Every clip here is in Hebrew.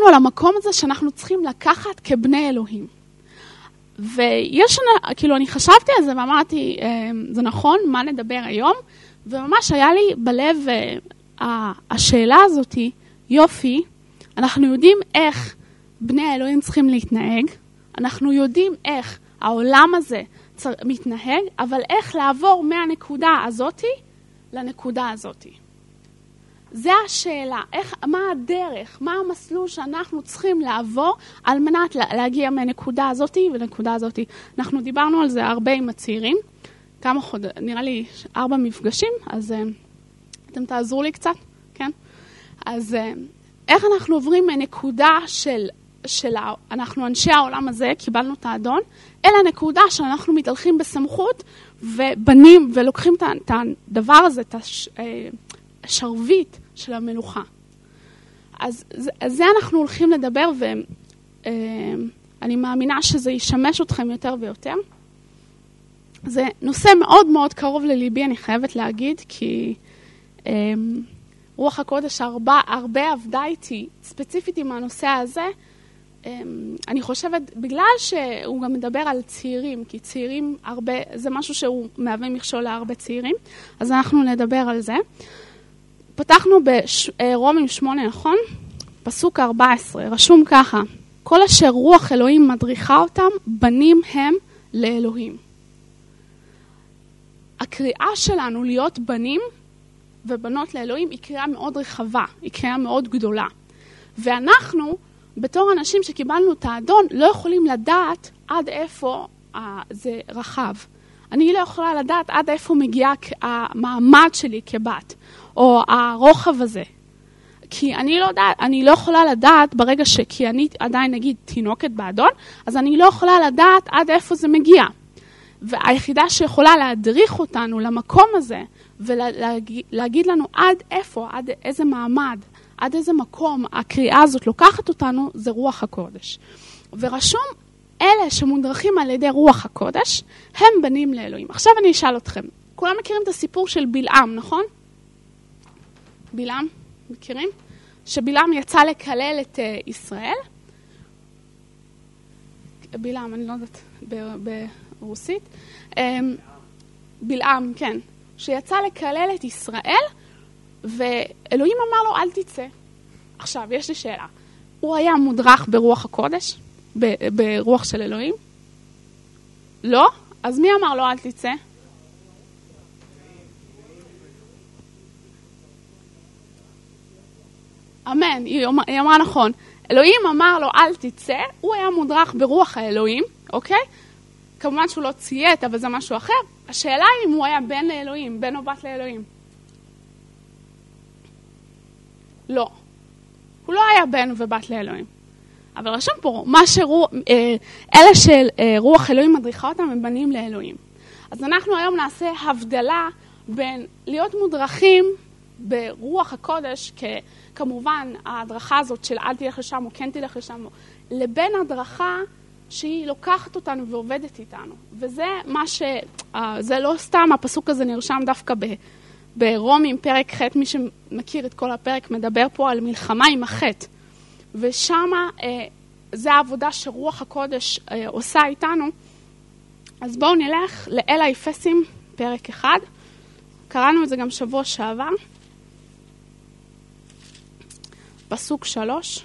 על המקום הזה שאנחנו צריכים לקחת כבני אלוהים. ויש, כאילו אני חשבתי על זה ואמרתי, זה נכון, מה נדבר היום? וממש היה לי בלב השאלה הזאת, יופי, אנחנו יודעים איך בני האלוהים צריכים להתנהג, אנחנו יודעים איך העולם הזה מתנהג, אבל איך לעבור מהנקודה הזאת לנקודה הזאת. זה השאלה, מה הדרך, מה המסלול שאנחנו צריכים לעבור על מנת להגיע מהנקודה הזאת ולנקודה הזאת. אנחנו דיברנו על זה הרבה עם הצעירים, נראה לי 4 מפגשים, אז אתם תעזרו לי קצת, כן? אז איך אנחנו עוברים מהנקודה אנחנו אנשי העולם הזה, קיבלנו את האדון, אל הנקודה שאנחנו מתהלכים בסמכות ובנים ולוקחים את הדבר הזה, את השרביט של המלוכה. אז זה אנחנו הולכים לדבר, ואני מאמינה שזה ישמש אתכם יותר ויותר. זה נושא מאוד מאוד קרוב לליבי, אני חייבת להגיד, כי רוח הקודש הרבה עבדה איתי, ספציפית עם הנושא הזה. אני חושבת, בגלל שהוא גם מדבר על צעירים, כי צעירים הרבה, זה משהו שהוא מהווה מכשול להרבה צעירים, אז אנחנו נדבר על זה. פתחנו ברומים 8, נכון? פסוק 14, רשום ככה, כל אשר רוח אלוהים מדריכה אותם, בנים הם לאלוהים. הקריאה שלנו להיות בנים ובנות לאלוהים היא קריאה מאוד רחבה, היא קריאה מאוד גדולה. ואנחנו, בתור אנשים שקיבלנו את האדון, לא יכולים לדעת עד איפה זה רחב. אני לא יכולה לדעת עד איפה מגיע המעמד שלי כבת, או הרוחב הזה. כי אני לא יכולה לדעת ברגע כי אני עדיין נגיד תינוקת באדון, אז אני לא יכולה לדעת עד איפה זה מגיע. והיחידה שיכולה להדריך אותנו למקום הזה, ולהגיד לנו עד איפה, עד איזה מעמד, עד איזה מקום הקריאה הזאת לוקחת אותנו, זה רוח הקודש. ורשום, אלה שמודרכים על ידי רוח הקודש, הם בנים לאלוהים. עכשיו אני אשאל אתכם, כולם מכירים את הסיפור של בלעם, נכון? בלעם, מכירים? שבלעם יצא לקלל את ישראל. בלעם, אני לא יודעת ברוסית. בלעם, כן. שיצא לקלל את ישראל, ואלוהים אמר לו, אל תצא. עכשיו, יש לי שאלה. הוא היה מודרך ברוח הקודש? ברוח של אלוהים? לא? אז מי אמר לו, אל תצא? אמן, היא אמרה נכון. אלוהים אמר לו, אל תצא, הוא היה מודרך ברוח האלוהים, אוקיי? כמובן שהוא לא ציית, אבל זה משהו אחר. השאלה היא אם הוא היה בן לאלוהים, בן או בת לאלוהים. לא. הוא לא היה בן ובת לאלוהים. אבל רשום פה, אלה של רוח אלוהים מדריכה אותם הם בנים לאלוהים. אז אנחנו היום נעשה הבדלה בין להיות מודרכים ברוח הקודש, כמובן ההדרכה הזאת של אל תלך לשם או כן תלך לשם, לבין הדרכה שהיא לוקחת אותנו ועובדת איתנו. וזה זה לא סתם, הפסוק הזה נרשם דווקא ברומים פרק ח', מי שמכיר את כל הפרק מדבר פה על מלחמה עם החטא. ושם זה העבודה שרוח הקודש עושה איתנו. אז בואו נלך לאל האפסים פרק 1. קראנו את זה גם שבוע שעבר. פסוק 3.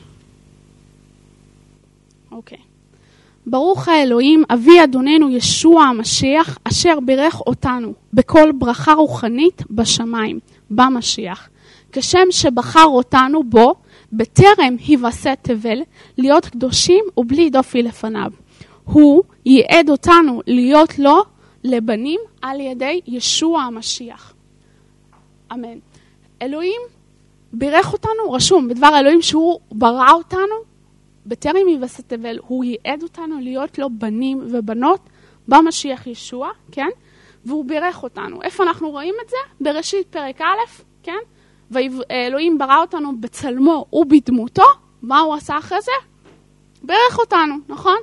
אוקיי. ברוך האלוהים, אבי אדוננו ישוע המשיח, אשר בירך אותנו בכל ברכה רוחנית בשמיים, במשיח. כשם שבחר אותנו בו, בטרם היווסד תבל, להיות קדושים ובלי דופי לפניו. הוא ייעד אותנו להיות לו לבנים על ידי ישוע המשיח. אמן. אלוהים בירך אותנו, רשום בדבר אלוהים שהוא ברא אותנו, בטרם היווסד תבל, הוא ייעד אותנו להיות לו בנים ובנות במשיח ישוע, כן? והוא בירך אותנו. איפה אנחנו רואים את זה? בראשית פרק א', כן? ואלוהים ברא אותנו בצלמו ובדמותו. מה הוא עשה אחרי זה? בירך אותנו, נכון?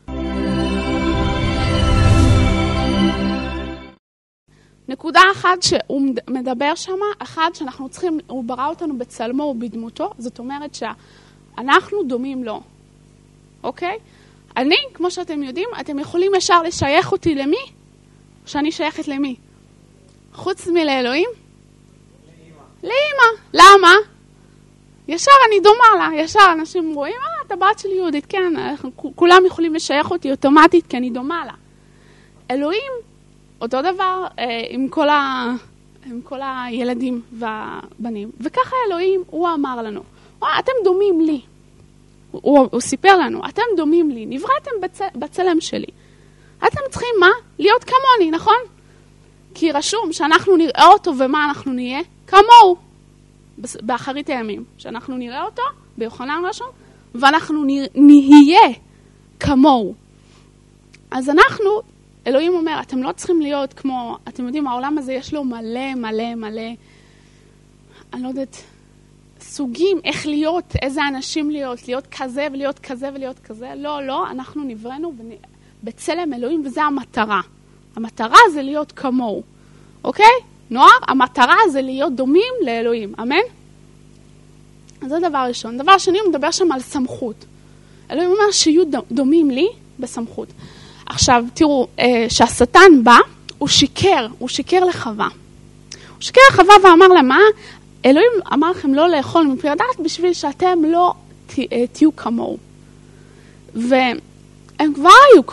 נקודה אחת שהוא מדבר שמה, אחד שאנחנו צריכים, הוא ברא אותנו בצלמו ובדמותו, זאת אומרת אנחנו דומים לו. אוקיי? אני, כמו שאתם יודעים, אתם יכולים ישר לשייך אותי למי? שאני שייכת למי? חוץ מלאלוהים? לאמא. למה? ישר אני דומה לה. ישר אנשים רואים, אתה בת שלי יהודית, כן, כולם יכולים לשייך אותי אוטומטית, כי אני דומה לה. אלוהים, אותו דבר עם כל הילדים והבנים. וככה אלוהים, הוא אמר לנו, אתם דומים לי. הוא סיפר לנו, אתם דומים לי, נבראתם בצלם שלי. אתם צריכים מה? להיות כמוני, נכון? כי רשום שאנחנו נראה אותו ומה אנחנו נהיה? כמוהו. באחרית הימים. שאנחנו נראה אותו, ביוחנן רשום, ואנחנו נהיה כמוהו. אז אלוהים אומר, אתם לא צריכים להיות כמו, אתם יודעים, העולם הזה יש לו מלא, מלא, מלא, אני לא יודעת, סוגים, איך להיות, איזה אנשים להיות כזה ולהיות כזה ולהיות כזה. לא, אנחנו נבראנו בצלם אלוהים, וזה המטרה. המטרה זה להיות כמוהו. אוקיי? נוער, המטרה זה להיות דומים לאלוהים. אמן? אז זה דבר ראשון. דבר שני, הוא מדבר שם על סמכות. אלוהים אומר שיהיו דומים לי בסמכות. עכשיו, תראו, שהשטן בא, הוא שיקר לחווה. הוא שיקר לחווה ואמר לה, מה? אלוהים אמר לכם לא לאכול מפרי הדעת בשביל שאתם לא תהיו כמוהו. והם כבר היו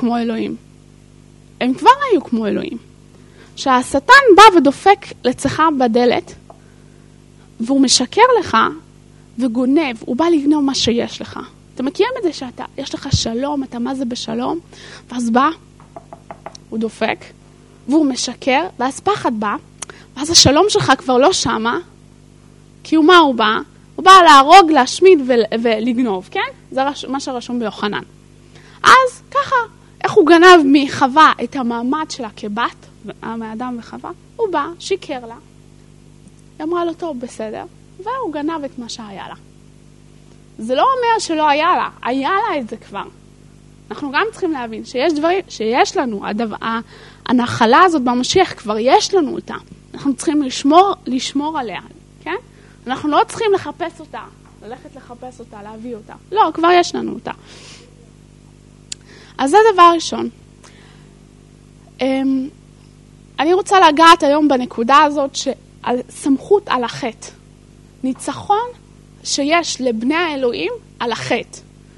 כמו אלוהים. שהשטן בא ודופק לצחה בדלת, והוא משקר לך וגונב, הוא בא לגנוב מה שיש לך. אתה מכירים את זה שיש לך שלום, אתה מה זה בשלום, ואז בא, הוא דופק, והוא משקר, ואז פחד בא, ואז השלום שלך כבר לא שמה, כי מה הוא בא? הוא בא להרוג, להשמיד ולגנוב, כן? זה מה שרשום ביוחנן. אז ככה, איך הוא גנב מחווה את המעמד שלה כבת, מאדם וחווה? הוא בא, שיקר לה, היא אמרה לו טוב, בסדר, והוא גנב את מה שהיה לה. זה לא אומר שלא היה לה, היה לה את זה כבר. אנחנו גם צריכים להבין שיש דברים, שיש לנו, הנחלה הזאת במשיח כבר יש לנו אותה. אנחנו צריכים לשמור עליה, כן? אנחנו לא צריכים לחפש אותה, ללכת לחפש אותה, להביא אותה. לא, כבר יש לנו אותה. אז זה דבר ראשון. אני רוצה לגעת היום בנקודה הזאת על סמכות על החטא. ניצחון שיש לבני האלוהים על החטא.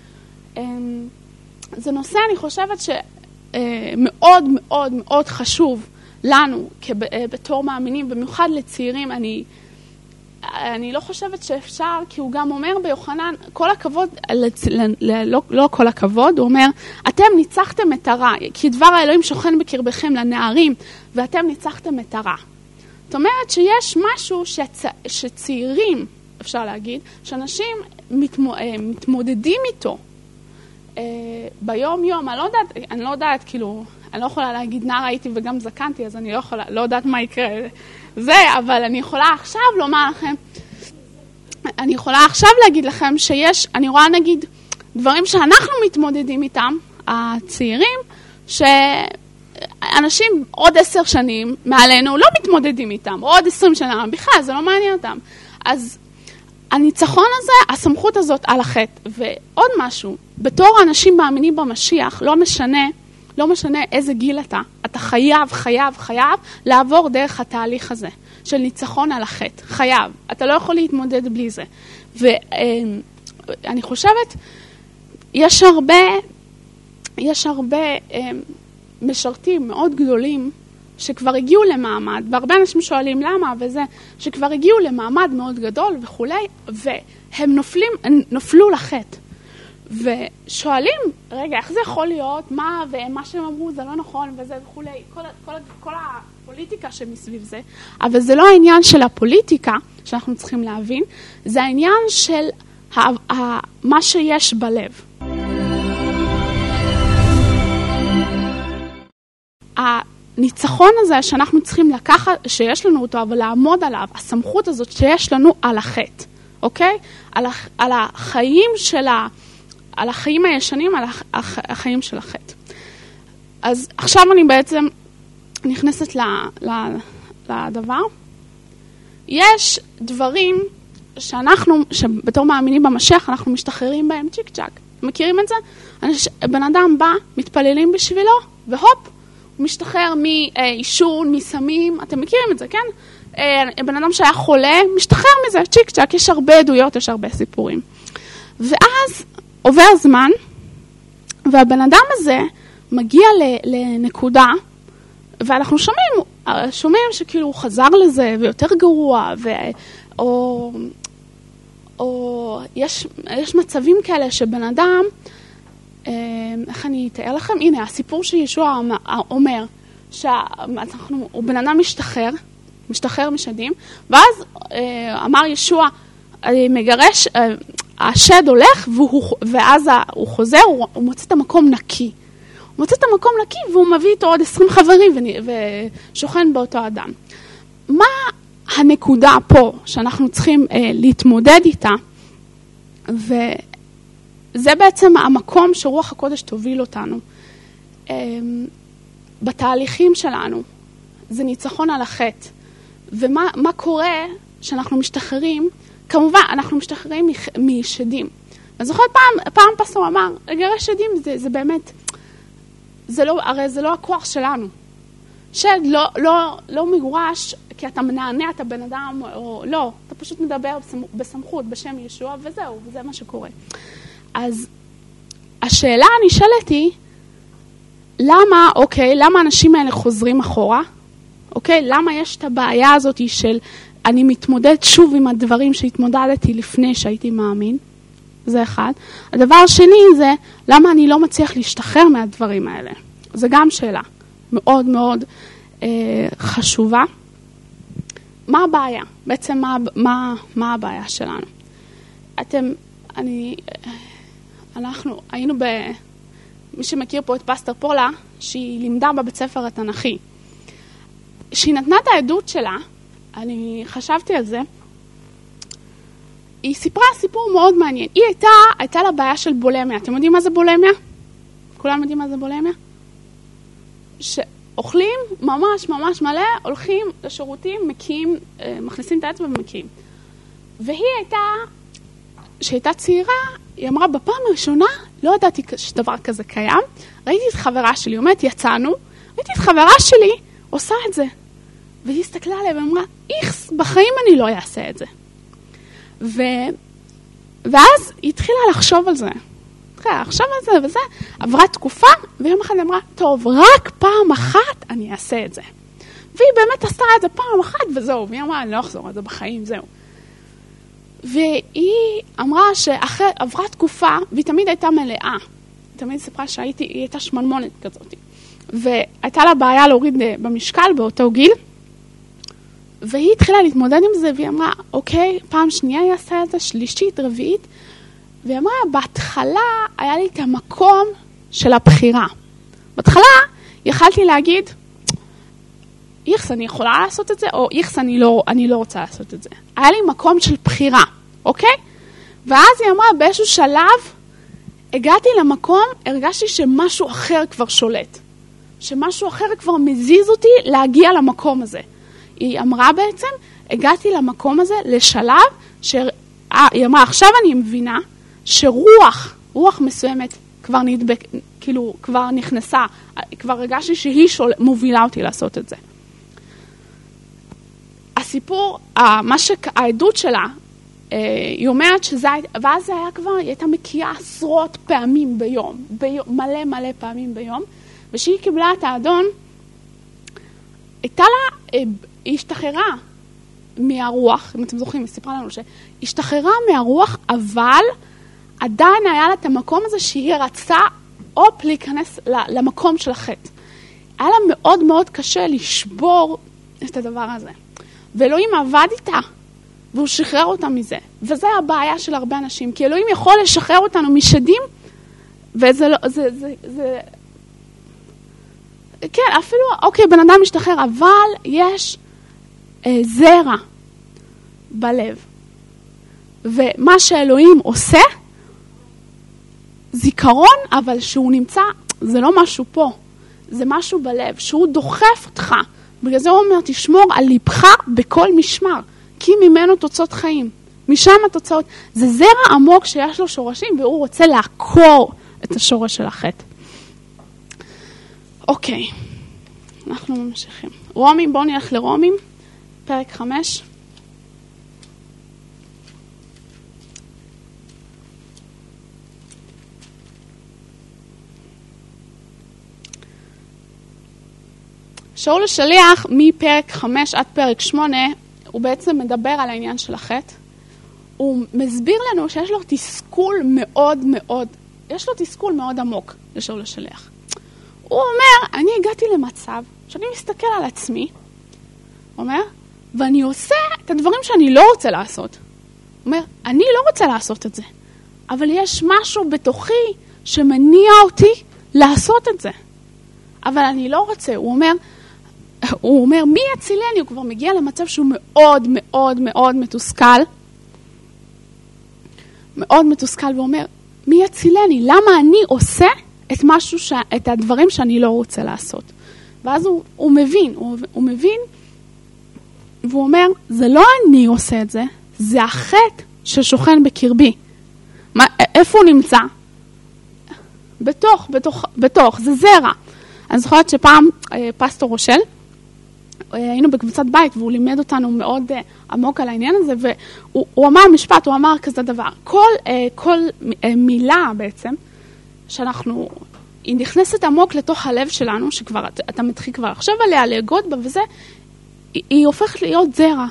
זה נושא, אני חושבת, שמאוד מאוד מאוד חשוב לנו בתור מאמינים, במיוחד לצעירים. אני לא חושבת שאפשר, כי הוא גם אומר ביוחנן, כל הכבוד, לא כל הכבוד, הוא אומר, אתם ניצחתם את הרע, כי דבר האלוהים שוכן בקרבכם לנערים, ואתם ניצחתם את הרע. זאת אומרת שיש משהו שצעירים, אפשר להגיד, שאנשים מתמודדים איתו ביום יום. אני לא יודעת, כאילו, אני לא יכולה להגיד נער הייתי וגם זקנתי, אז אני לא יודעת מה יקרה זה, אבל אני יכולה עכשיו לומר לכם, אני יכולה עכשיו להגיד לכם שיש, אני רואה נגיד דברים שאנחנו מתמודדים איתם, הצעירים, שאנשים עוד 10 שנים מעלינו לא מתמודדים איתם, או עוד 20 שנה, בכלל זה לא מעניין אותם. אז הניצחון הזה, הסמכות הזאת על החטא. ועוד משהו, בתור אנשים מאמינים במשיח, לא משנה איזה גיל אתה חייב לעבור דרך התהליך הזה של ניצחון על החטא. חייב. אתה לא יכול להתמודד בלי זה. ואני חושבת, יש הרבה משרתים מאוד גדולים שכבר הגיעו למעמד, והרבה אנשים שואלים למה וזה, שכבר הגיעו למעמד מאוד גדול וכולי, והם נופלו לחטא. ושואלים, רגע, איך זה יכול להיות? ומה שהם אמרו זה לא נכון וזה וכולי, כל הפוליטיקה שמסביב זה. אבל זה לא העניין של הפוליטיקה שאנחנו צריכים להבין, זה העניין של מה שיש בלב. הניצחון הזה שאנחנו צריכים לקחת, שיש לנו אותו, אבל לעמוד עליו, הסמכות הזאת שיש לנו על החטא, אוקיי? על החיים על החיים הישנים, על החיים של החטא. אז עכשיו אני בעצם נכנסת לדבר. יש דברים שבתור מאמינים במשיח, אנחנו משתחררים בהם צ'יק צ'ק. מכירים את זה? בן אדם בא, מתפללים בשבילו, והופ, הוא משתחרר מאישון, מסמים, אתם מכירים את זה, כן? בן אדם שהיה חולה, משתחרר מזה, צ'יק צ'ק, יש הרבה עדויות, יש הרבה סיפורים. ואז עובר זמן, והבן אדם הזה מגיע לנקודה, ואנחנו שומעים שכאילו הוא חזר לזה, ויותר גרוע, או יש מצבים כאלה שבן אדם, איך אני אתאר לכם? הנה, הסיפור שישוע אומר, שהוא בן אדם משתחרר משדים, ואז אמר ישוע, מגרש, השד הולך, ואז הוא חוזר, הוא מוצא את המקום נקי. הוא מוצא את המקום נקי, והוא מביא איתו עוד 20 חברים, ושוכן באותו אדם. מה הנקודה פה שאנחנו צריכים להתמודד איתה? וזה בעצם המקום שרוח הקודש תוביל אותנו. בתהליכים שלנו, זה ניצחון על החטא. ומה קורה שאנחנו משתחררים? כמובן, אנחנו משתחררים משדים. אני זוכרת פעם פסטור אמר, לגרש שדים זה באמת, הרי זה לא הכוח שלנו. שד לא מגורש כי אתה מנענע את הבן אדם, או לא, אתה פשוט מדבר בסמכות, בשם ישוע, וזהו, וזה מה שקורה. אז השאלה הנשאלת היא, למה האנשים האלה חוזרים אחורה? למה יש את הבעיה הזאת של אני מתמודד שוב עם הדברים שהתמודדתי לפני שהייתי מאמין? זה אחד. הדבר השני זה, למה אני לא מצליח להשתחרר מהדברים האלה? זה גם שאלה מאוד מאוד חשובה. מה הבעיה? בעצם מה הבעיה שלנו? אנחנו היינו מי שמכיר פה את פסטור פולה, שהיא לימדה בבית ספר התנ"כי. שהיא נתנה את העדות שלה, אני חשבתי על זה, היא סיפרה סיפור מאוד מעניין. היא הייתה לה בעיה של בולמיה. אתם יודעים מה זה בולמיה? כולם יודעים מה זה בולמיה? שאוכלים ממש ממש מלא, הולכים לשירותים, מקיאים, מכניסים את האצבע ומקיאים. והיא שהייתה צעירה, היא אמרה, בפעם הראשונה, לא ידעתי שדבר כזה קיים, ראיתי את חברה שלי, אומרת, יצאנו, ראיתי את חברה שלי, עושה את זה. והיא הסתכלה עליה ואמרה, איכס, בחיים אני לא אעשה את זה. ואז היא התחילה לחשוב על זה. וזה, עברה תקופה, ויום אחד אמרה, טוב, רק פעם אחת אני אעשה את זה. והיא באמת עשתה את זה פעם אחת, וזהו. והיא אמרה, אני לא אחזור את זה בחיים, זהו. והיא אמרה שאחרי עברה תקופה, והיא תמיד הייתה מלאה. היא תמיד סיפרה שהיא הייתה שמנמונת כזאת. והייתה לה בעיה להוריד במשקל באותו גיל. והיא התחילה להתמודד עם זה, והיא אמרה, אוקיי, פעם שנייה היא עשה את זה, שלישית, רביעית. והיא אמרה, בהתחלה היה לי את המקום של הבחירה. בהתחלה יכלתי להגיד, איכס, אני יכולה לעשות את זה, או איכס, אני לא רוצה לעשות את זה. היה לי מקום של בחירה, אוקיי? ואז היא אמרה, באיזשהו שלב, הגעתי למקום, הרגשתי שמשהו אחר כבר שולט. שמשהו אחר כבר מזיז אותי להגיע למקום הזה. היא אמרה בעצם, הגעתי למקום הזה לשלב, היא אמרה, עכשיו אני מבינה, רוח מסוימת כבר כבר נכנסה, כבר הרגשתי שהיא מובילה אותי לעשות את זה. הסיפור, העדות שלה, היא אומרת שזה, ואז זה היה כבר, היא הייתה מקיאה עשרות פעמים ביום, מלא פעמים ביום, ושהיא קיבלה את האדון, הייתה לה, היא השתחררה מהרוח, אם אתם זוכרים, היא סיפרה לנו שהשתחררה מהרוח, אבל עדיין היה לה את המקום הזה שהיא רצתה להיכנס למקום של החטא. היה לה מאוד מאוד קשה לשבור את הדבר הזה. ואלוהים עבד איתה, והוא שחרר אותה מזה. וזה הבעיה של הרבה אנשים, כי אלוהים יכול לשחרר אותנו משדים, וזה לא, כן, אפילו, אוקיי, בן אדם משתחרר, אבל יש זרע בלב. ומה שאלוהים עושה, זיכרון, אבל שהוא נמצא, זה לא משהו פה, זה משהו בלב, שהוא דוחף אותך. בגלל זה הוא אומר, תשמור על ליבך בכל משמר, כי ממנו תוצאות חיים. משם התוצאות. זה זרע עמוק שיש לו שורשים, והוא רוצה לעקור את השורש של החטא. אוקיי, אנחנו ממשיכים. רומים, בואו נלך לרומים, פרק 5. שאול השליח מפרק 5 עד פרק 8, הוא בעצם מדבר על העניין של החטא. הוא מסביר לנו שיש לו תסכול יש לו תסכול מאוד עמוק לשאול השליח. הוא אומר, אני הגעתי למצב שאני מסתכל על עצמי, אומר, ואני עושה את הדברים שאני לא רוצה לעשות. הוא אומר, אני לא רוצה לעשות את זה, אבל יש משהו בתוכי שמניע אותי לעשות את זה. אבל אני לא רוצה. הוא אומר, מי יצילני? הוא כבר מגיע למצב שהוא מאוד מאוד מאוד מתוסכל. מאוד מתוסכל, והוא אומר, מי יצילני? למה אני עושה את הדברים שאני לא רוצה לעשות? ואז הוא מבין, והוא אומר, זה לא אני עושה את זה, זה החטא ששוכן בקרבי. איפה הוא נמצא? בתוך, זה זרע. אני זוכרת שפעם פסטור רושל, היינו בקבוצת בית, והוא לימד אותנו מאוד עמוק על העניין הזה, והוא אמר משפט, הוא אמר כזה דבר, כל מילה בעצם, היא נכנסת עמוק לתוך הלב שלנו, שכבר אתה מתחיל כבר לחשוב עליה, להגות בה וזה, היא הופכת להיות זרע.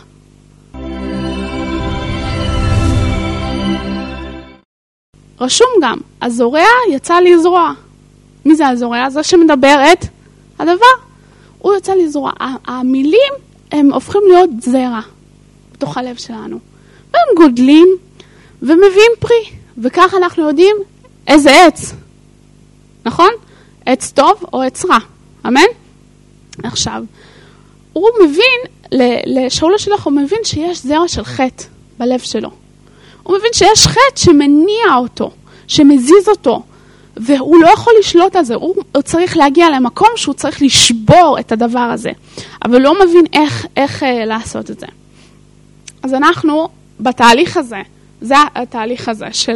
רשום גם, הזורע יצא לזרוע. מי זה הזורע? זה שמדבר את הדבר. הוא יוצא לזרוע. המילים הם הופכים להיות זרע בתוך הלב שלנו. והם גודלים ומביאים פרי. וכך אנחנו יודעים איזה עץ. נכון? עץ טוב או עץ רע. אמן? עכשיו, הוא מבין, לשאול השליח הוא מבין שיש זרע של חטא בלב שלו. הוא מבין שיש חטא שמניע אותו, שמזיז אותו, והוא לא יכול לשלוט על זה. הוא צריך להגיע למקום שהוא צריך לשבור את הדבר הזה. אבל הוא לא מבין איך לעשות את זה. אז אנחנו בתהליך הזה, זה התהליך הזה של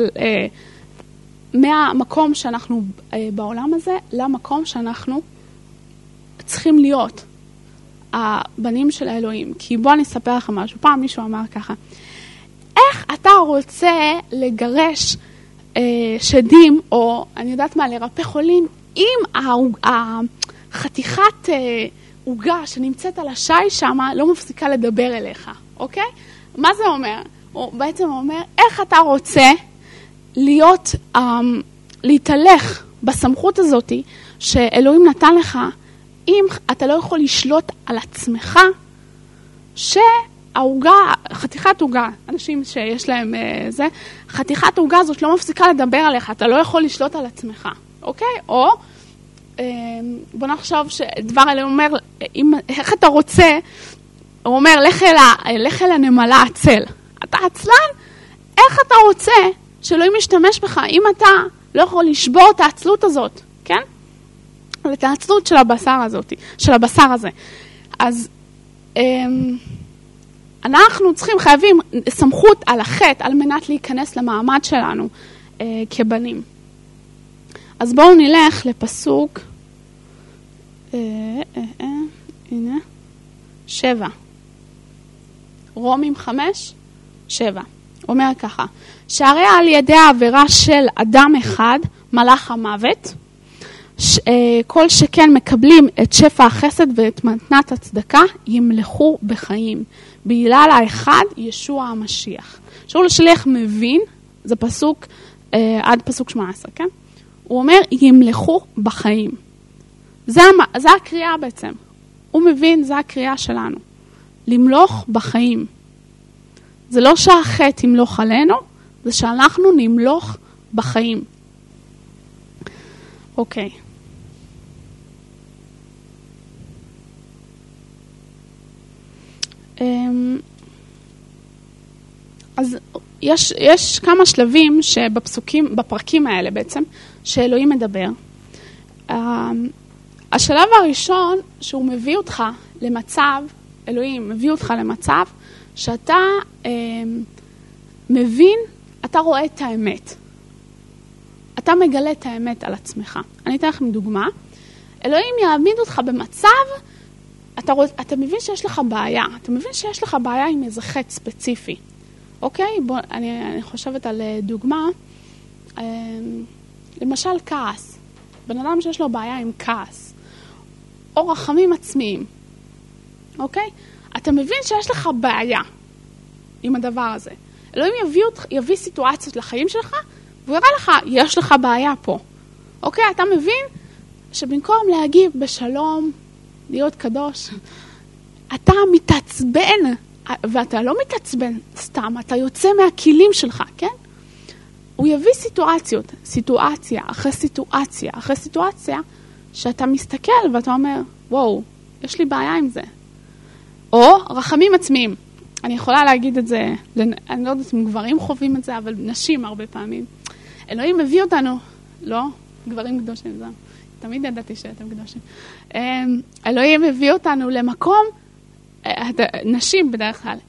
מהמקום שאנחנו בעולם הזה, למקום שאנחנו צריכים להיות הבנים של האלוהים. כי בוא אני אספר לך משהו. פעם מישהו אמר ככה, איך אתה רוצה לגרש שדים, או אני יודעת מה, לרפא חולים, אם החתיכת עוגה שנמצאת על השי שמה לא מפסיקה לדבר אליך, אוקיי? מה זה אומר? הוא בעצם אומר, איך אתה רוצה להתהלך בסמכות הזאת שאלוהים נתן לך, אם אתה לא יכול לשלוט על עצמך, שהעוגה, חתיכת עוגה, אנשים שיש להם זה, חתיכת עוגה הזאת לא מפסיקה לדבר עליך, אתה לא יכול לשלוט על עצמך, אוקיי? או בוא נחשוב שדבר אלה אומר, איך אתה רוצה, הוא אומר, לך אל הנמלה עצל. אתה עצלן? איך אתה רוצה שאלוהים משתמש בך, אם אתה לא יכול לשבור את העצלות הזאת, כן? את העצלות של הבשר הזה. אז אנחנו חייבים סמכות על החטא, על מנת להיכנס למעמד שלנו כבנים. אז בואו נלך לפסוק, הנה, 7. רומים 5, 7. אומר ככה, שהרי על ידי העבירה של אדם אחד, מלאך המוות, כל שכן מקבלים את שפע החסד ואת מתנת הצדקה, ימלכו בחיים. בגלל האחד, ישוע המשיח. שאול השליח מבין, זה פסוק, עד פסוק 18, כן? הוא אומר, ימלכו בחיים. זה הקריאה בעצם. הוא מבין, זה הקריאה שלנו. למלוך בחיים. זה לא שהחטא ימלוך עלינו, זה שאנחנו נמלוך בחיים. אוקיי. אז יש כמה שלבים בפרקים האלה בעצם, שאלוהים מדבר. השלב הראשון שהוא מביא אותך למצב, אלוהים מביא אותך למצב, שאתה מבין, אתה רואה את האמת. אתה מגלה את האמת על עצמך. אני אתן לכם דוגמה. אלוהים יעמיד אותך במצב, אתה מבין שיש לך בעיה. אתה מבין שיש לך בעיה עם איזה חטא ספציפי. אוקיי? אני חושבת על דוגמה. למשל כעס. בן אדם שיש לו בעיה עם כעס. או רחמים עצמיים. אוקיי? אתה מבין שיש לך בעיה עם הדבר הזה. אלוהים יביא סיטואציות לחיים שלך, והוא יראה לך, יש לך בעיה פה. אוקיי? אתה מבין שבמקום להגיב בשלום, להיות קדוש, אתה מתעצבן, ואתה לא מתעצבן סתם, אתה יוצא מהכלים שלך, כן? הוא יביא סיטואציה אחרי סיטואציה, שאתה מסתכל ואתה אומר, וואו, יש לי בעיה עם זה. או רחמים עצמיים. אני יכולה להגיד את זה, אני לא יודעת אם גברים חווים את זה, אבל נשים הרבה פעמים. אלוהים מביא אותנו, לא, גברים קדושים, זה. תמיד ידעתי שאתם קדושים. אלוהים מביא אותנו למקום, נשים בדרך כלל,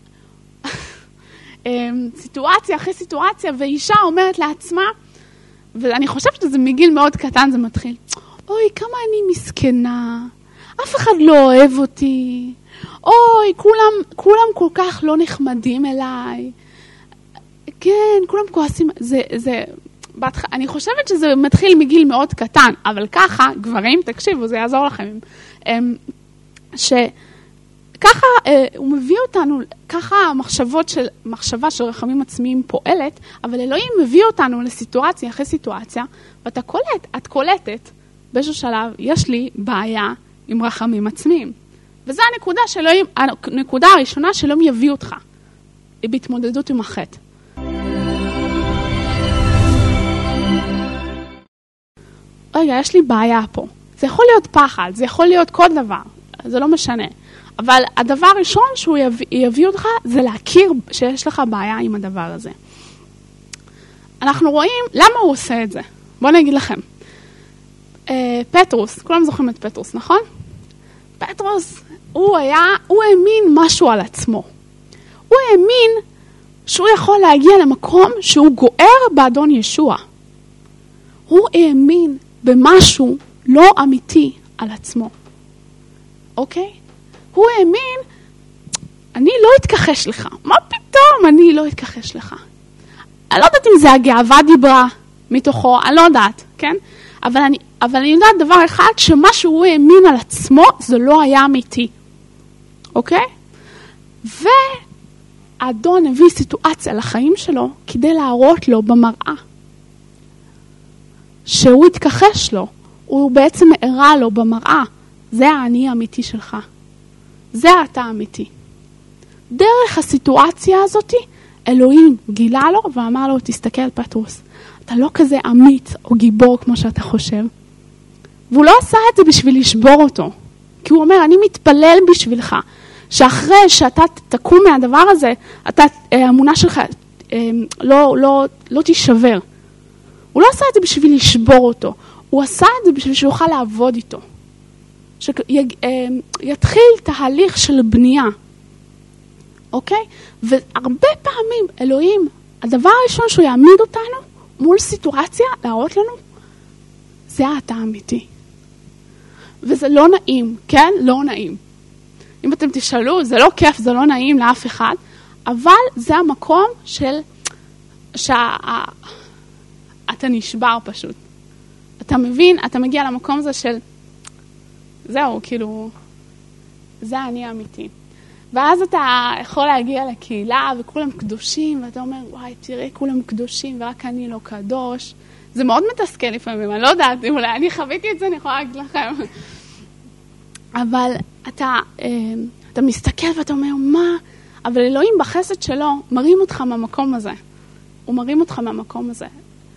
סיטואציה אחרי סיטואציה, ואישה אומרת לעצמה, ואני חושבת שזה מגיל מאוד קטן זה מתחיל, אוי, כמה אני מסכנה, אף אחד לא אוהב אותי, אוי, כולם כל כך לא נחמדים אליי, כן, כולם כועסים, אני חושבת שזה מתחיל מגיל מאוד קטן, אבל ככה, גברים, תקשיבו, זה יעזור לכם, שככה הוא מביא אותנו, ככה מחשבה של רחמים עצמיים פועלת, אבל אלוהים מביא אותנו לסיטואציה אחרי סיטואציה, ואת קולטת, באיזשהו שלב, יש לי בעיה עם רחמים עצמיים. וזו הנקודה הראשונה שאלוהים יביא אותך, בהתמודדות עם החטא. רגע, יש לי בעיה פה. זה יכול להיות פחד, זה יכול להיות כל דבר, זה לא משנה. אבל הדבר הראשון שהוא יביא אותך, זה להכיר שיש לך בעיה עם הדבר הזה. אנחנו רואים, למה הוא עושה את זה? בואו נגיד לכם. פטרוס, כולם זוכרים את פטרוס, נכון? פטרוס, הוא האמין משהו על עצמו. הוא האמין שהוא יכול להגיע למקום שהוא גוער באדון ישוע. הוא האמין במשהו לא אמיתי על עצמו. אוקיי? הוא האמין, אני לא אתכחש לך. מה פתאום אני לא אתכחש לך? אני לא יודעת אם זה הגאווה דיברה מתוכו, אני לא יודעת, כן? אבל אני יודעת דבר אחד, שמה שהוא האמין על עצמו, זה לא היה אמיתי. אוקיי? והאדון הביא סיטואציה לחיים שלו, כדי להראות לו במראה. שהוא התכחש לו, הוא בעצם הראה לו במראה, זה האני האמיתי שלך. זה אתה האמיתי. דרך הסיטואציה הזאת, אלוהים גילה לו ואמר לו, תסתכל פטרוס, אתה לא כזה אמיץ או גיבור כמו שאתה חושב. והוא לא עשה את זה בשביל לשבור אותו. כי הוא אומר, אני מתפלל בשבילך, שאחרי שאתה תקום מהדבר הזה, האמונה שלך לא תישבר. הוא לא עשה את זה בשביל לשבור אותו. הוא עשה את זה בשביל שהוא יוכל לעבוד איתו. שיתחיל תהליך של בנייה. אוקיי? והרבה פעמים, אלוהים, הדבר הראשון שהוא יעמיד אותנו, מול סיטואציה, להראות לנו, זה אתה האמיתי. וזה לא נעים, כן? לא נעים. אם אתם תשאלו, זה לא כיף, זה לא נעים לאף אחד, אבל זה המקום אתה נשבר פשוט. אתה מבין, אתה מגיע למקום הזה של, זהו, כאילו, זה אני האמיתי. ואז אתה יכול להגיע לקהילה וכולם קדושים, ואתה אומר, וואי, תראה, כולם קדושים ורק אני לא קדוש. זה מאוד מתסכל לפעמים, אני לא יודעת, אולי אני חוויתי את זה, אני יכולה להגיד לכם. אבל אתה מסתכל ואתה אומר, מה? אבל אלוהים בחסד שלו מרים אותך מהמקום הזה. הוא מרים אותך מהמקום הזה.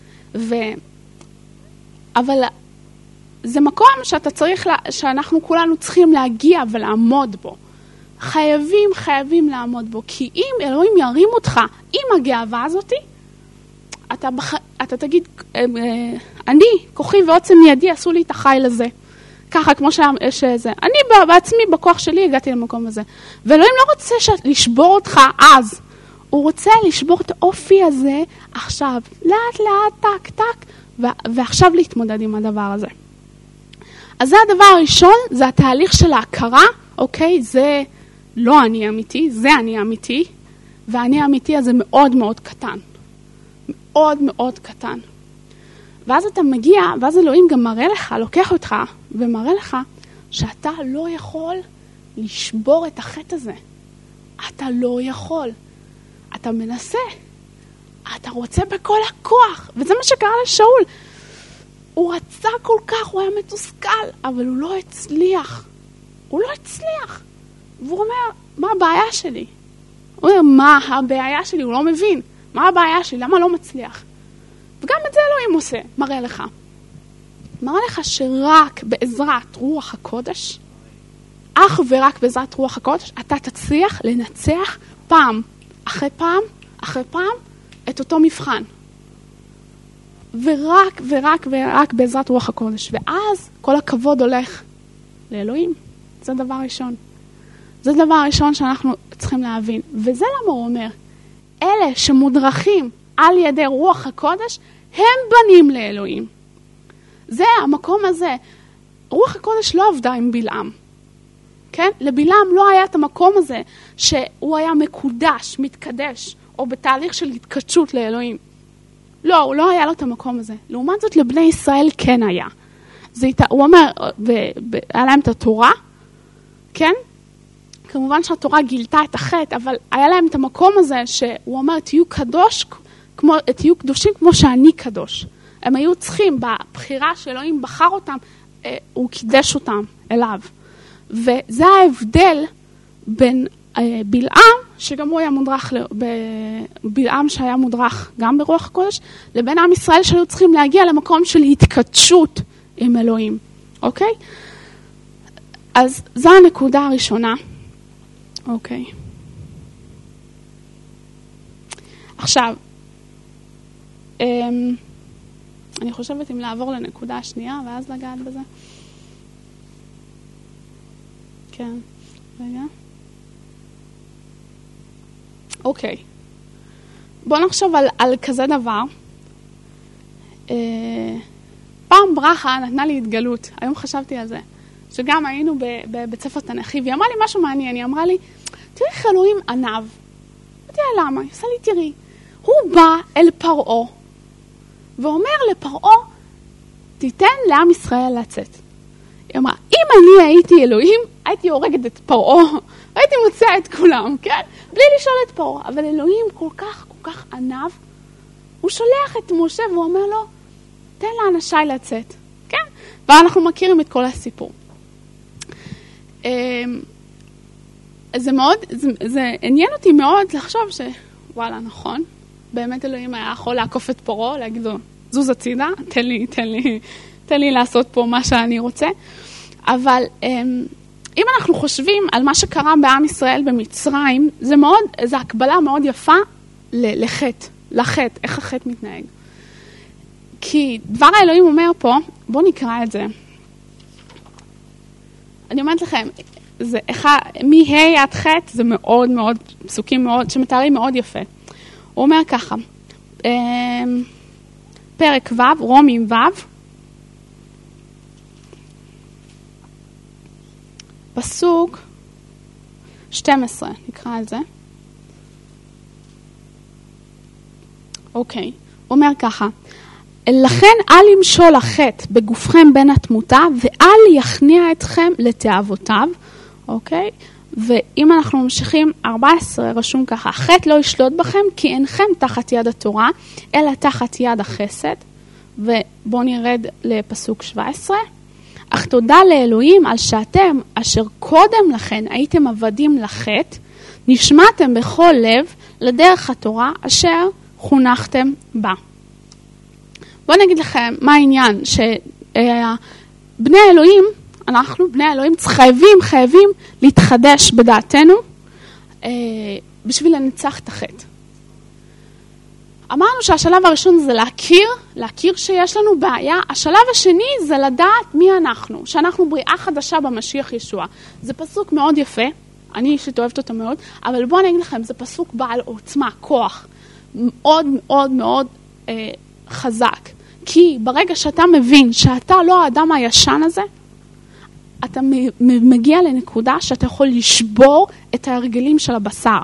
אבל זה מקום שאנחנו כולנו צריכים להגיע ולעמוד בו. חייבים לעמוד בו. כי אם אלוהים ירים אותך עם הגאווה הזאת, אתה תגיד, אני, כוחי ועוצם ידי עשו לי את החיל הזה. ככה, כמו שזה. אני בעצמי, בכוח שלי, הגעתי למקום הזה. ואלוהים לא רוצה לשבור אותך אז. הוא רוצה לשבור את האופי הזה עכשיו, לאט לאט, טק טק, ועכשיו להתמודד עם הדבר הזה. אז זה הדבר הראשון, זה התהליך של ההכרה, אוקיי? זה לא אני אמיתי, זה אני אמיתי, והאני האמיתי הזה מאוד מאוד קטן. מאוד מאוד קטן. ואז אתה מגיע, ואז אלוהים גם מראה לך, לוקח אותך, ומראה לך שאתה לא יכול לשבור את החטא הזה. אתה לא יכול. אתה מנסה. אתה רוצה בכל הכוח. וזה מה שקרה לשאול. הוא רצה כל כך, הוא היה מתוסכל, אבל הוא לא הצליח. הוא לא הצליח. והוא אומר, מה הבעיה שלי? הוא אומר, מה הבעיה שלי? הוא לא מבין. מה הבעיה שלי? למה לא מצליח? וגם את זה אלוהים עושה, מראה לך. מראה לך שרק בעזרת רוח הקודש, אך ורק בעזרת רוח הקודש, אתה תצליח לנצח פעם אחרי פעם אחרי פעם את אותו מבחן. ורק ורק ורק בעזרת רוח הקודש. ואז כל הכבוד הולך לאלוהים. זה דבר ראשון. זה דבר ראשון שאנחנו צריכים להבין. וזה למה הוא אומר, אלה שמודרכים על ידי רוח הקודש, הם בנים לאלוהים. זה המקום הזה. רוח הקודש לא עבדה עם בלעם. כן? לבלעם לא היה את המקום הזה שהוא היה מקודש, מתקדש, או בתהליך של התקדשות לאלוהים. לא, הוא לא היה לו את המקום הזה. לעומת זאת לבני ישראל כן היה. הוא אומר, היה להם את התורה, כן? כמובן שהתורה גילתה את החטא, אבל היה להם את המקום הזה שהוא אומר, תהיו קדושים כמו שאני קדוש. הם היו צריכים, בבחירה שאלוהים בחר אותם, הוא קידש אותם אליו. וזה ההבדל בין בלעם, שגם הוא היה מודרך, בלעם שהיה מודרך גם ברוח הקודש, לבין עם ישראל שהיו צריכים להגיע למקום של התקדשות עם אלוהים. אוקיי? אז זו הנקודה הראשונה. אוקיי. עכשיו, אני חושבת אם לעבור לנקודה השנייה, ואז לגעת בזה. כן, רגע. אוקיי. בוא נחשוב על כזה דבר. פעם ברכה נתנה לי התגלות, היום חשבתי על זה, שגם היינו בבית ספר תנ"כי, והיא אמרה לי משהו מעניין, היא אמרה לי, תראי איך אלוהים ענב. אמרתי לה, למה? היא עושה לי, תראי, הוא בא אל פרעה, ואומר לפרעה, תיתן לעם ישראל לצאת. היא אמרה, אם אני הייתי אלוהים, הייתי הורגת את פרעה, הייתי מוצאה את כולם, כן? בלי לשאול את פרעה. אבל אלוהים כל כך ענב, הוא שולח את משה והוא אומר לו, תן לאנשי לצאת, כן? ואנחנו מכירים את כל הסיפור. זה עניין אותי מאוד לחשוב שוואלה, נכון, באמת אלוהים היה יכול לעקוף את פרעה, להגיד לו, זוז הצידה, תן לי לעשות פה מה שאני רוצה. אבל אם אנחנו חושבים על מה שקרה בעם ישראל במצרים, זה הקבלה מאוד יפה לחטא, איך החטא מתנהג. כי דבר האלוהים אומר פה, בואו נקרא את זה. אני אומרת לכם, מה' עד ח' זה מאוד מאוד, פסוקים מאוד, שמתארים מאוד יפה. הוא אומר ככה, פרק ו', רומים ו', פסוק 12, נקרא את זה. אוקיי, הוא אומר ככה, לכן אל ימשול החטא בגופכם בין התמותה, ואל יכניע אתכם לתאוותיו, אוקיי? ואם אנחנו ממשיכים, 14 רשום ככה, החטא לא ישלוט בכם, כי אינכם תחת יד התורה, אלא תחת יד החסד. ובואו נרד לפסוק 17. אך תודה לאלוהים על שאתם, אשר קודם לכן הייתם עבדים לחטא, נשמעתם בכל לב לדרך התורה, אשר חונכתם בה. בואו נגיד לכם מה העניין, שבני אלוהים, אנחנו בני אלוהים חייבים להתחדש בדעתנו בשביל לנצח את החטא. אמרנו שהשלב הראשון זה להכיר שיש לנו בעיה. השלב השני זה לדעת מי אנחנו, שאנחנו בריאה חדשה במשיח ישוע. זה פסוק מאוד יפה, אני אישית אוהבת אותו מאוד, אבל בואו אני אגיד לכם, זה פסוק בעל עוצמה, כוח, מאוד מאוד מאוד חזק. כי ברגע שאתה מבין שאתה לא האדם הישן הזה, אתה מגיע לנקודה שאתה יכול לשבור את ההרגלים של הבשר.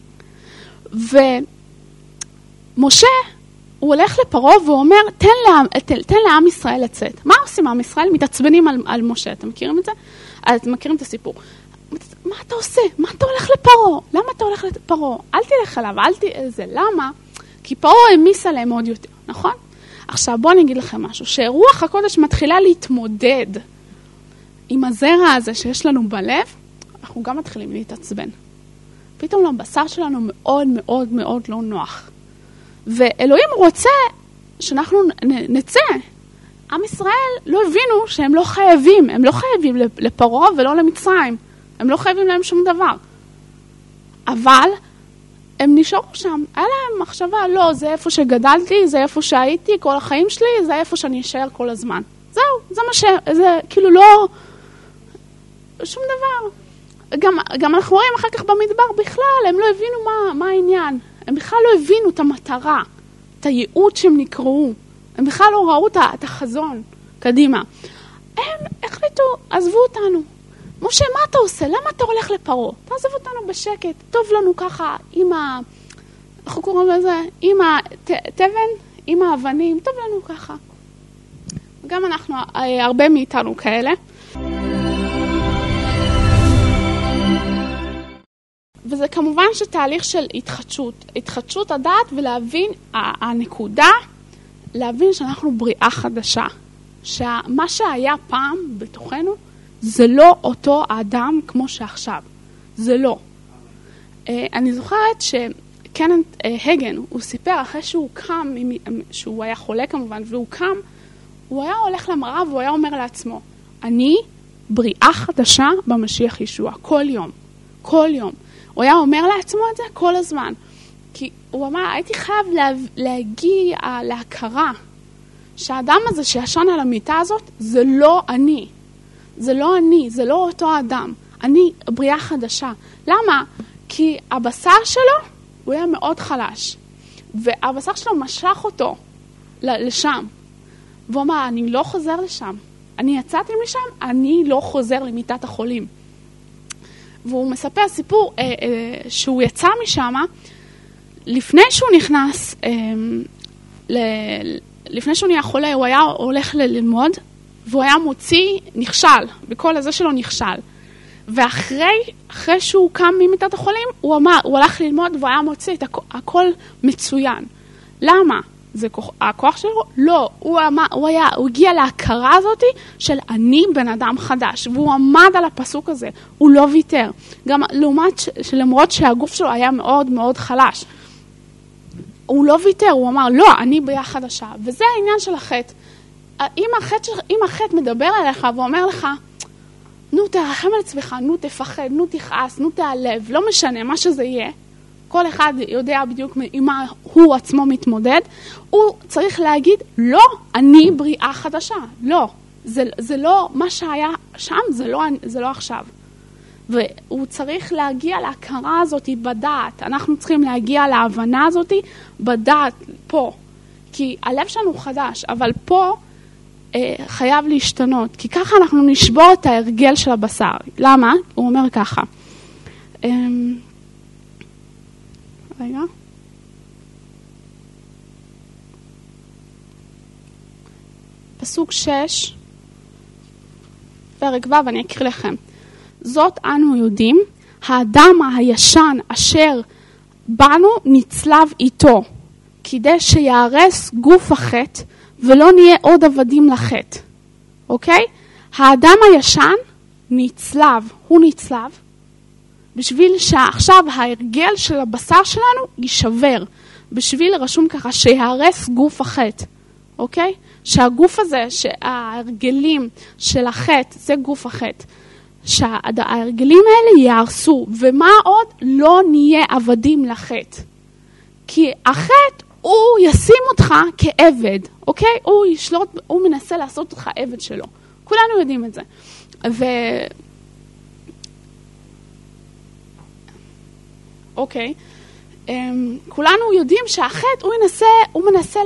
ומשה, הוא הולך לפרעה והוא אומר, תן לעם ישראל לצאת. מה עושים עם ישראל? מתעצבנים על משה. אתם מכירים את זה? אתם מכירים את הסיפור. מה אתה עושה? מה אתה הולך לפרעה? למה אתה הולך לפרעה? אל תלך עליו, למה? כי פרעה העמיס עליהם עוד יותר, נכון? עכשיו בואו אני אגיד לכם משהו, שרוח הקודש מתחילה להתמודד עם הזרע הזה שיש לנו בלב, אנחנו גם מתחילים להתעצבן. פתאום לבשר שלנו מאוד מאוד מאוד לא נוח. ואלוהים רוצה שאנחנו נצא. עם ישראל לא הבינו שהם לא חייבים, הם לא חייבים לפרעה ולא למצרים. הם לא חייבים להם שום דבר. אבל הם נשארו שם. היה להם מחשבה, לא, זה איפה שגדלתי, זה איפה שהייתי, כל החיים שלי, זה איפה שאני אשאר כל הזמן. זהו, זה מה זה כאילו לא שום דבר. גם אנחנו רואים אחר כך במדבר בכלל, הם לא הבינו מה העניין. הם בכלל לא הבינו את המטרה, את הייעוד שהם נקראו. הם בכלל לא ראו את החזון קדימה. הם החליטו, עזבו אותנו. משה, מה אתה עושה? למה אתה הולך לפרעה? תעזב אותנו בשקט. טוב לנו ככה עם איך קוראים לזה? עם התבן, עם האבנים. טוב לנו ככה. גם אנחנו, הרבה מאיתנו כאלה. וזה כמובן שתהליך של התחדשות הדעת ולהבין הנקודה, להבין שאנחנו בריאה חדשה. שמה שהיה פעם בתוכנו, זה לא אותו האדם כמו שעכשיו. זה לא. אני זוכרת שקננט הגן, הוא סיפר אחרי שהוא קם, שהוא היה חולה כמובן, והוא קם, הוא היה הולך למראה והוא היה אומר לעצמו, אני בריאה חדשה במשיח ישוע, כל יום. כל יום. הוא היה אומר לעצמו את זה כל הזמן. כי הוא אמר, הייתי חייב להגיע להכרה שהאדם הזה שישן על המיטה הזאת, זה לא אני. זה לא אני, זה לא אותו האדם. אני בריאה חדשה. למה? כי הבשר שלו, הוא היה מאוד חלש. והבשר שלו משך אותו לשם. והוא אמר, אני לא חוזר לשם. אני יצאתי משם, אני לא חוזר למיטת החולים. והוא מספר סיפור שהוא יצא משם, לפני שהוא נכנס, לפני שהוא נהיה חולה, הוא היה הולך ללמוד, והוא היה נכשל, בכל הזה שלו נכשל. ואחרי שהוא קם ממיטת החולים, הוא הלך ללמוד והוא היה מוציא את הכל מצוין. למה? זה הכוח שלו? לא, הוא הגיע להכרה הזאת של אני בן אדם חדש, והוא עמד על הפסוק הזה, הוא לא ויתר. גם למרות שהגוף שלו היה מאוד מאוד חלש. הוא לא ויתר, הוא אמר, לא, אני בריאה חדשה. וזה העניין של החטא. אם החטא מדבר אליך ואומר לך, נו תרחם על עצמך, נו תפחד, נו תכעס, נו תעלב, לא משנה מה שזה יהיה, כל אחד יודע בדיוק עם מה הוא עצמו מתמודד, הוא צריך להגיד, לא, אני בריאה חדשה. לא, זה לא מה שהיה שם, זה לא עכשיו. והוא צריך להגיע להכרה הזאת בדעת. אנחנו צריכים להגיע להבנה הזאת בדעת פה. כי הלב שלנו חדש, אבל פה חייב להשתנות. כי ככה אנחנו נשבור את ההרגל של הבשר. למה? הוא אומר ככה. רגע. פסוק 6, פרק ו', אני אקריא לכם. זאת אנו יודעים, האדם הישן אשר בנו נצלב איתו, כדי שיערס גוף החטא, ולא נהיה עוד עבדים לחטא. אוקיי? האדם הישן נצלב, הוא נצלב, בשביל שעכשיו ההרגל של הבשר שלנו יישבר, בשביל רשום ככה שיערס גוף החטא. אוקיי? שהגוף הזה, שההרגלים של החטא, זה גוף החטא. שההרגלים האלה יערסו, ומה עוד? לא נהיה עבדים לחטא. כי החטא הוא ישים אותך כעבד, אוקיי? הוא ישלוט, הוא מנסה לעשות אותך עבד שלו. כולנו יודעים את זה. אוקיי? כולנו יודעים שהחטא הוא מנסה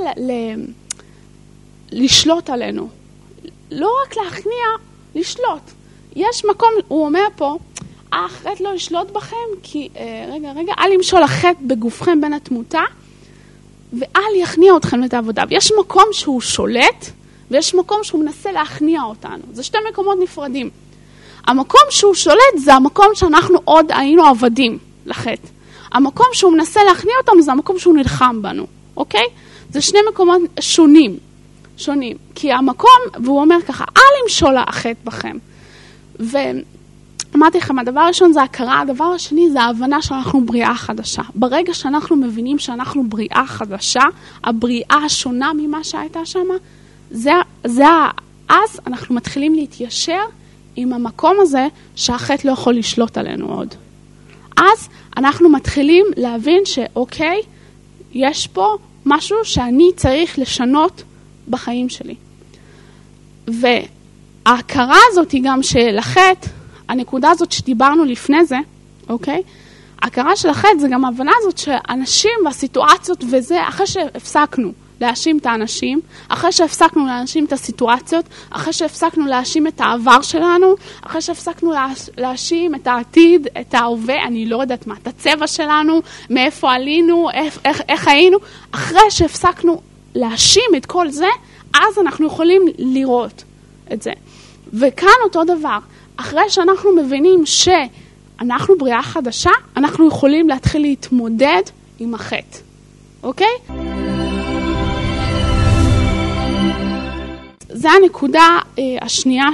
לשלוט עלינו. לא רק להכניע, לשלוט. יש מקום, הוא אומר פה, החטא לא ישלוט בכם, כי, אל ימשול החטא בגופכם בין התמותה, ואל יכניע אתכם את העבודה. יש מקום שהוא שולט, ויש מקום שהוא מנסה להכניע אותנו. זה שתי מקומות נפרדים. המקום שהוא שולט זה המקום שאנחנו עוד היינו עבדים לחטא. המקום שהוא מנסה להכניע אותנו זה המקום שהוא נלחם בנו, אוקיי? זה שני מקומות שונים. כי המקום, והוא אומר ככה, אל ימשול החטא בכם. ואמרתי לכם, הדבר הראשון זה הכרה, הדבר השני זה ההבנה שאנחנו בריאה חדשה. ברגע שאנחנו מבינים שאנחנו בריאה חדשה, הבריאה השונה ממה שהייתה שם, אז אנחנו מתחילים להתיישר עם המקום הזה שהחטא לא יכול לשלוט עלינו עוד. אז אנחנו מתחילים להבין שאוקיי, יש פה משהו שאני צריך לשנות בחיים שלי. וההכרה הזאת היא גם של החטא, הנקודה הזאת שדיברנו לפני זה, אוקיי? ההכרה של החטא זה גם ההבנה הזאת שאנשים והסיטואציות וזה, אחרי שהפסקנו להאשים את האנשים, אחרי שהפסקנו להאשים את הסיטואציות, אחרי שהפסקנו להאשים את העבר שלנו, אחרי שהפסקנו להאשים את העתיד, את ההווה, אני לא יודעת מה, את הצבע שלנו, מאיפה עלינו, איך היינו, אחרי שהפסקנו להאשים את כל זה, אז אנחנו יכולים לראות את זה. וכאן אותו דבר, אחרי שאנחנו מבינים שאנחנו בריאה חדשה, אנחנו יכולים להתחיל להתמודד עם החטא. אוקיי? זה הנקודה השנייה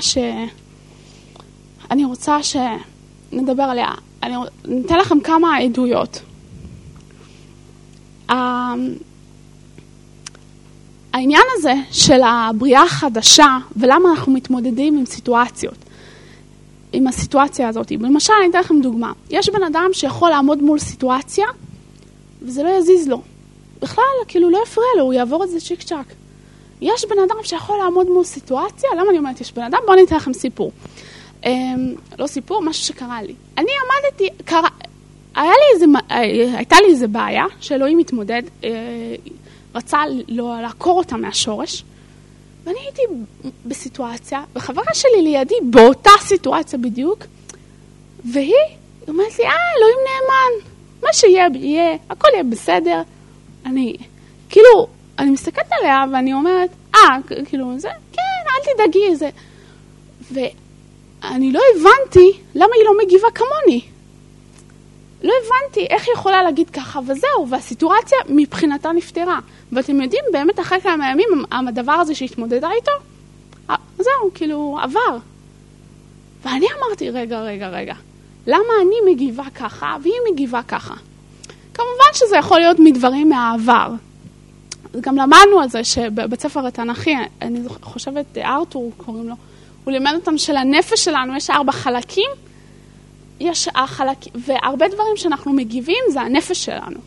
שאני רוצה שנדבר עליה. אני אתן לכם כמה עדויות. העניין הזה של הבריאה החדשה, ולמה אנחנו מתמודדים עם סיטואציות, עם הסיטואציה הזאת. למשל, אני אתן לכם דוגמה. יש בן אדם שיכול לעמוד מול סיטואציה, וזה לא יזיז לו. בכלל, כאילו לא יפריע לו, הוא יעבור את זה צ'יק צ'ק. יש בן אדם שיכול לעמוד מול סיטואציה, למה אני אומרת יש בן אדם? בואו אני אתן לכם סיפור. לא סיפור, משהו שקרה לי. אני עמדתי, הייתה לי איזה בעיה, שאלוהים מתמודד, רצה לעקור אותה מהשורש, ואני הייתי בסיטואציה, וחברה שלי לידי באותה סיטואציה בדיוק, והיא אומרת לי, אלוהים נאמן, מה שיהיה, יהיה, הכל יהיה בסדר. אני מסתכלת עליה ואני אומרת, כאילו זה, כן, אל תדאגי, זה. ואני לא הבנתי למה היא לא מגיבה כמוני. לא הבנתי איך היא יכולה להגיד ככה וזהו, והסיטואציה מבחינתה נפתרה. ואתם יודעים, באמת אחרי כמה ימים, הדבר הזה שהתמודדה איתו, זהו, כאילו, עבר. ואני אמרתי, רגע, למה אני מגיבה ככה והיא מגיבה ככה? כמובן שזה יכול להיות מדברים מהעבר. גם למדנו על זה שבבית ספר התנ"כי, אני חושבת, ארתור קוראים לו, הוא לימד אותם שלנפש שלנו יש 4 חלקים, יש החלקים, והרבה דברים שאנחנו מגיבים זה הנפש שלנו.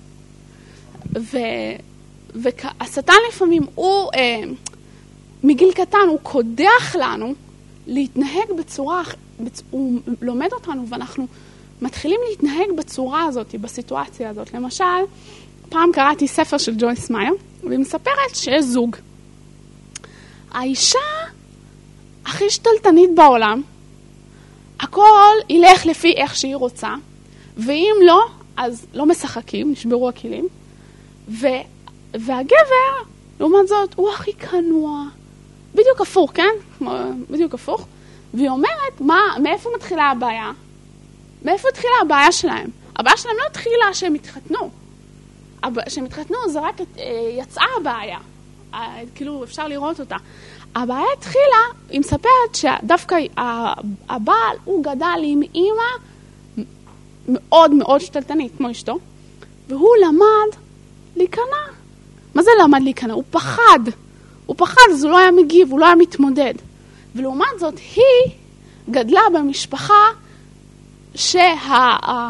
והשטן לפעמים הוא, מגיל קטן, הוא קודח לנו להתנהג בצורה, הוא לומד אותנו ואנחנו מתחילים להתנהג בצורה הזאת, בסיטואציה הזאת. למשל, פעם קראתי ספר של ג'ויס מאייר, והיא מספרת שיש זוג. האישה הכי שתלטנית בעולם, הכל ילך לפי איך שהיא רוצה, ואם לא, אז לא משחקים, נשברו הכלים. והגבר, לעומת זאת, הוא הכי כנוע. בדיוק הפוך, כן? בדיוק הפוך. והיא אומרת, מאיפה מתחילה הבעיה? מאיפה התחילה הבעיה שלהם? הבעיה שלהם לא התחילה שהם התחתנו. שהם התחתנו זה רק יצאה הבעיה. כאילו אפשר לראות אותה. הבעיה התחילה, היא מספרת שדווקא הבעל הוא גדל עם אימא מאוד מאוד שתלטנית, כמו אשתו, והוא למד להיכנע. מה זה למד להיכנע? הוא פחד, אז הוא לא היה מגיב, הוא לא היה מתמודד. ולעומת זאת, היא גדלה במשפחה שהאבא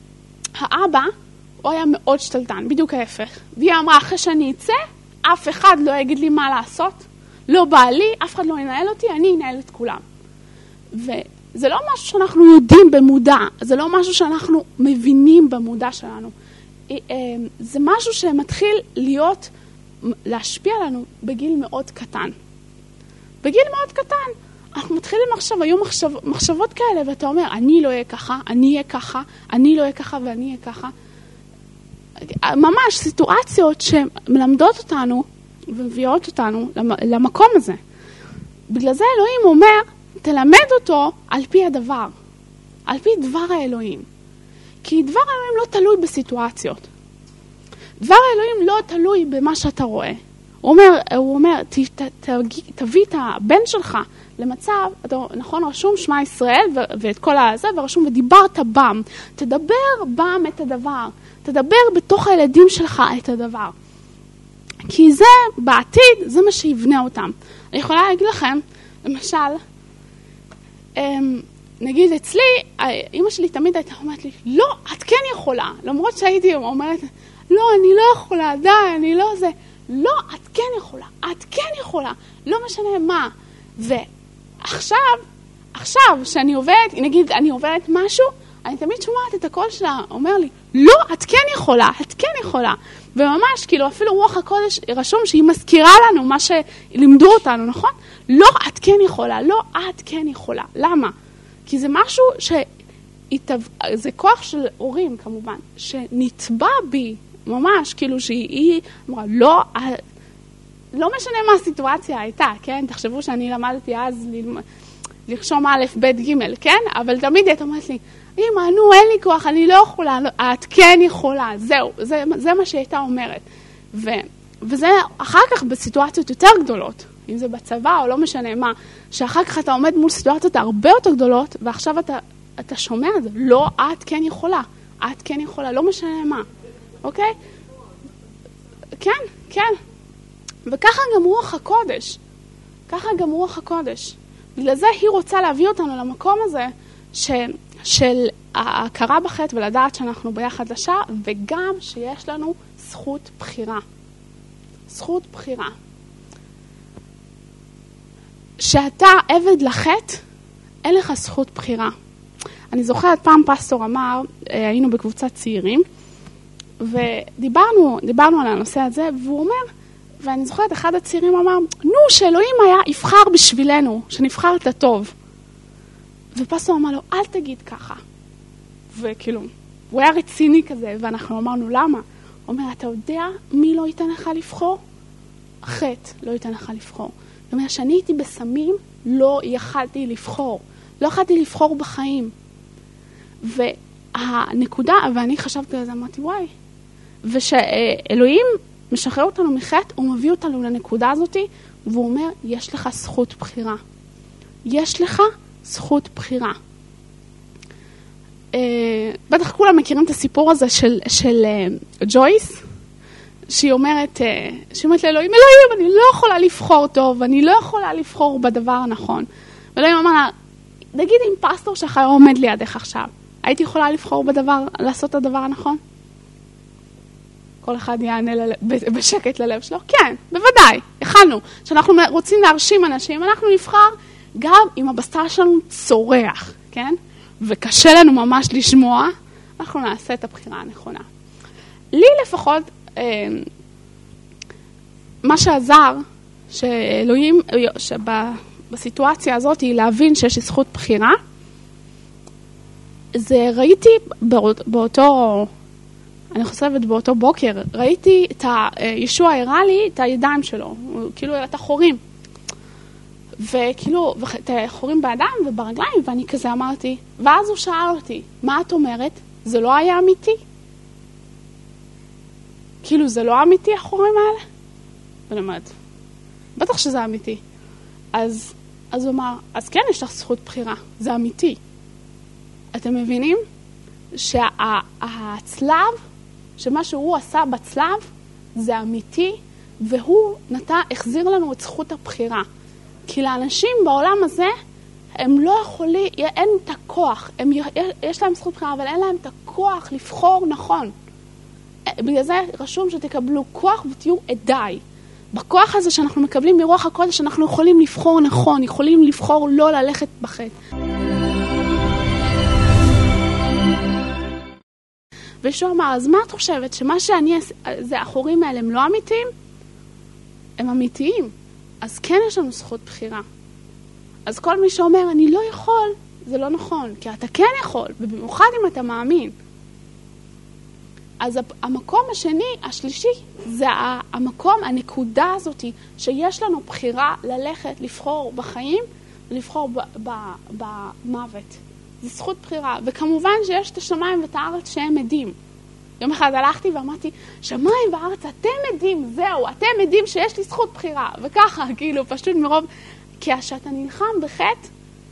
הוא היה מאוד שתלטן, בדיוק ההפך. והיא אמרה, אחרי שאני אצא, אף אחד לא יגיד לי מה לעשות, לא בא לי, אף אחד לא ינהל אותי, אני אנהל את כולם. זה לא משהו שאנחנו יודעים במודע, זה לא משהו שאנחנו מבינים במודע שלנו. זה משהו שמתחיל להשפיע לנו בגיל מאוד קטן. בגיל מאוד קטן. אנחנו מתחילים עכשיו, היו מחשבות כאלה, ואתה אומר, אני לא אהיה ככה, אני אהיה ככה, אני לא אהיה ככה ואני אהיה ככה. ממש סיטואציות שמלמדות אותנו ומביאות אותנו למקום הזה. בגלל זה אלוהים אומר, תלמד אותו על פי הדבר, על פי דבר האלוהים. כי דבר האלוהים לא תלוי בסיטואציות. דבר האלוהים לא תלוי במה שאתה רואה. הוא אומר, תביא את הבן שלך למצב, נכון, רשום שמע ישראל ואת כל הזה, ורשום ודיברת בם. תדבר בם את הדבר. תדבר בתוך הילדים שלך את הדבר. כי זה, בעתיד, זה מה שיבנה אותם. אני יכולה להגיד לכם, למשל, נגיד אצלי, אמא שלי תמיד הייתה אומרת לי, לא, את כן יכולה. למרות שהייתי אומרת, לא, אני לא יכולה, די, אני לא זה. לא, את כן יכולה, את כן יכולה. לא משנה מה. ועכשיו, שאני עובדת, נגיד אני עובדת משהו, אני תמיד שומעת את הקול שלה, אומר לי, לא, את כן יכולה, את כן יכולה. וממש, כאילו, אפילו רוח הקודש רשום שהיא מזכירה לנו מה שלימדו אותנו, נכון? לא, את כן יכולה, לא, את כן יכולה. למה? כי זה משהו זה כוח של הורים, כמובן, שנטבע בי, ממש, כאילו שהיא אמרה, לא משנה מה הסיטואציה הייתה, כן? תחשבו שאני למדתי אז לרשום א', ב', ג', כן? אבל תמיד היא אומרת לי, אמא, נו, אין לי כוח, אני לא יכולה, את כן יכולה, זהו, זה מה שהייתה אומרת. וזה אחר כך בסיטואציות יותר גדולות, אם זה בצבא או לא משנה מה, שאחר כך אתה עומד מול סיטואציות הרבה יותר גדולות, ועכשיו אתה שומע את זה, לא, את כן יכולה, את כן יכולה, לא משנה מה, אוקיי? כן, כן. וככה גם רוח הקודש, ככה גם רוח הקודש. בגלל זה היא רוצה להביא אותנו למקום הזה של ההכרה בחטא ולדעת שאנחנו ביחד לשעה, וגם שיש לנו זכות בחירה. זכות בחירה. שאתה עבד לחטא, אין לך זכות בחירה. אני זוכרת פעם פסטור אמר, היינו בקבוצת צעירים, ודיברנו על הנושא הזה, והוא אומר, ואני זוכרת אחד הצעירים אמר, נו, שאלוהים יבחר בשבילנו, שנבחר את הטוב. ופסטור אמר לו, אל תגיד ככה. וכאילו, הוא היה רציני כזה, ואנחנו אמרנו, למה? הוא אומר, אתה יודע מי לא ייתן לך לבחור? החטא לא ייתן לך לבחור. זאת אומרת, שאני הייתי בסמים, לא יכלתי לבחור. לא יכלתי לבחור בחיים. והנקודה, ואני חשבתי על זה, אמרתי, וואי. ושאלוהים משחרר אותנו מחטא, הוא מביא אותנו לנקודה הזאת, והוא אומר, יש לך זכות בחירה. יש לך זכות בחירה. בטח כולם מכירים את הסיפור הזה של ג'ויס, שהיא אומרת לאלוהים, אלוהים, אני לא יכולה לבחור טוב, אני לא יכולה לבחור בדבר הנכון. ואלוהים אמר לה, נגיד אם פסטור שלך עומד לידך עכשיו, הייתי יכולה לבחור לעשות את הדבר הנכון? כל אחד יענה בשקט ללב שלו. כן, בוודאי, יכלנו. שאנחנו רוצים להרשים אנשים, אנחנו נבחר גם אם הבשר שלנו צורח, כן? וקשה לנו ממש לשמוע, אנחנו נעשה את הבחירה הנכונה. לי לפחות, מה שעזר, שאלוהים, בסיטואציה הזאת, היא להבין שיש לי זכות בחירה, זה ראיתי אני חושבת באותו בוקר, ראיתי את ישוע הראה לי את הידיים שלו, כאילו את החורים. וכאילו, את החורים בידיים וברגליים, ואני כזה אמרתי, ואז הוא שאל אותי, מה את אומרת? זה לא היה אמיתי? כאילו, זה לא אמיתי החורים האלה? ואני אומרת, בטח שזה אמיתי. אז הוא אמר, אז כן, יש לך זכות בחירה, זה אמיתי. אתם מבינים? שהצלב, שמה שהוא עשה בצלב, זה אמיתי, והוא החזיר לנו את זכות הבחירה. כי לאנשים בעולם הזה, הם לא יכולים, אין את הכוח, יש להם זכות בחירה, אבל אין להם את הכוח לבחור נכון. בגלל זה רשום שתקבלו כוח ותהיו עדיי. בכוח הזה שאנחנו מקבלים מרוח הקודש, אנחנו יכולים לבחור נכון, יכולים לבחור לא ללכת בחטא. וישוע אמר, אז מה את חושבת? שמה זה החורים האלה הם לא אמיתיים? הם אמיתיים. אז כן יש לנו זכות בחירה. אז כל מי שאומר, אני לא יכול, זה לא נכון, כי אתה כן יכול, ובמיוחד אם אתה מאמין. אז המקום השלישי, זה המקום, הנקודה הזאת, שיש לנו בחירה ללכת, לבחור בחיים, ולבחור במוות. זה זכות בחירה. וכמובן שיש את השמיים ואת הארץ שהם עדים. יום אחד הלכתי ואמרתי, שמיים וארץ, אתם עדים, זהו, אתם עדים שיש לי זכות בחירה. וככה, כאילו, פשוט מרוב, כי כשאתה נלחם בחטא,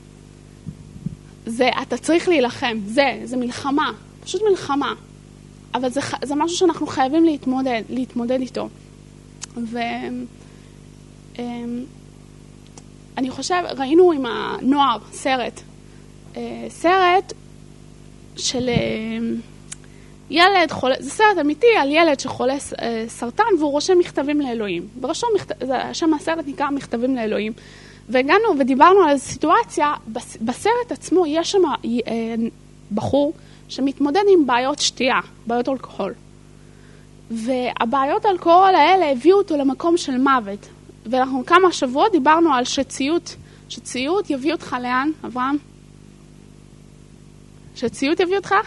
אתה צריך להילחם, זה מלחמה, פשוט מלחמה. אבל זה משהו שאנחנו חייבים להתמודד איתו. ואני חושב, ראינו עם הנוער סרט של ילד חולה, זה סרט אמיתי על ילד שחולה סרטן והוא רושם מכתבים לאלוהים. שם הסרט נקרא מכתבים לאלוהים. והגענו ודיברנו על סיטואציה, בסרט עצמו יש שם בחור שמתמודד עם בעיות שתייה, בעיות אלכוהול. והבעיות אלכוהול האלה הביאו אותו למקום של מוות. ואנחנו כמה שבועות דיברנו על שציות יביא אותך לאן, אברהם? שציות יביא אותך?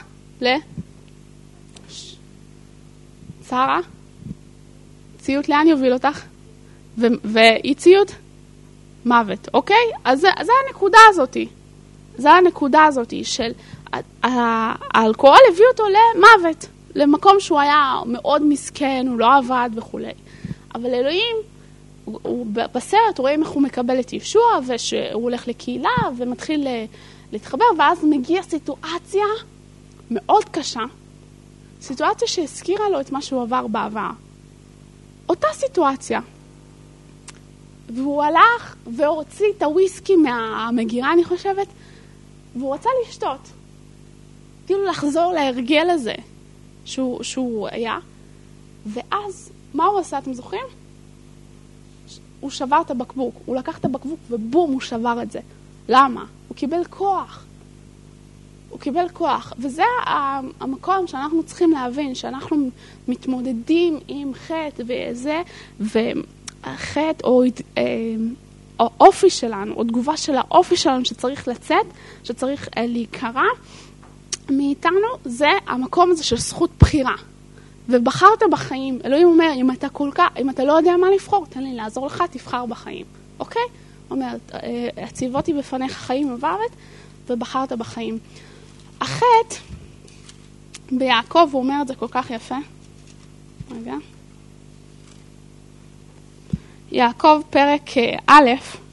שרה? ציות לאן יוביל אותך? ואי ציות? מוות, אוקיי? אז זה הנקודה הזאת. זה הנקודה הזאת של האלכוהול הביא אותו למוות, למקום שהוא היה מאוד מסכן, הוא לא עבד וכו'. אבל אלוהים, בסרט רואים איך הוא מקבל את ישוע, ושהוא הולך לקהילה ומתחיל להתחבר, ואז מגיע סיטואציה מאוד קשה, סיטואציה שהזכירה לו את מה שהוא עבר בעבר. אותה סיטואציה. והוא הלך והוציא את הוויסקי מהמגירה, אני חושבת, והוא רצה לשתות. כאילו לחזור להרגל הזה שהוא היה. ואז, מה הוא עשה, אתם זוכרים? הוא שבר את הבקבוק. הוא לקח את הבקבוק ובום, הוא שבר את זה. למה? הוא קיבל כוח. הוא קיבל כוח. וזה המקום שאנחנו צריכים להבין, שאנחנו מתמודדים עם חטא וזה, והחטא או האופי שלנו, או תגובה של האופי שלנו שצריך לצאת, שצריך להיקרא מאיתנו, זה המקום הזה של זכות בחירה. ובחרת בחיים. אלוהים אומר, אם אתה לא יודע מה לבחור, תן לי לעזור לך, תבחר בחיים. אוקיי? אומר, הציבותי בפניך חיים ומוות, ובחרת בחיים. החטא, ביעקב הוא אומר את זה כל כך יפה. רגע. יעקב פרק א',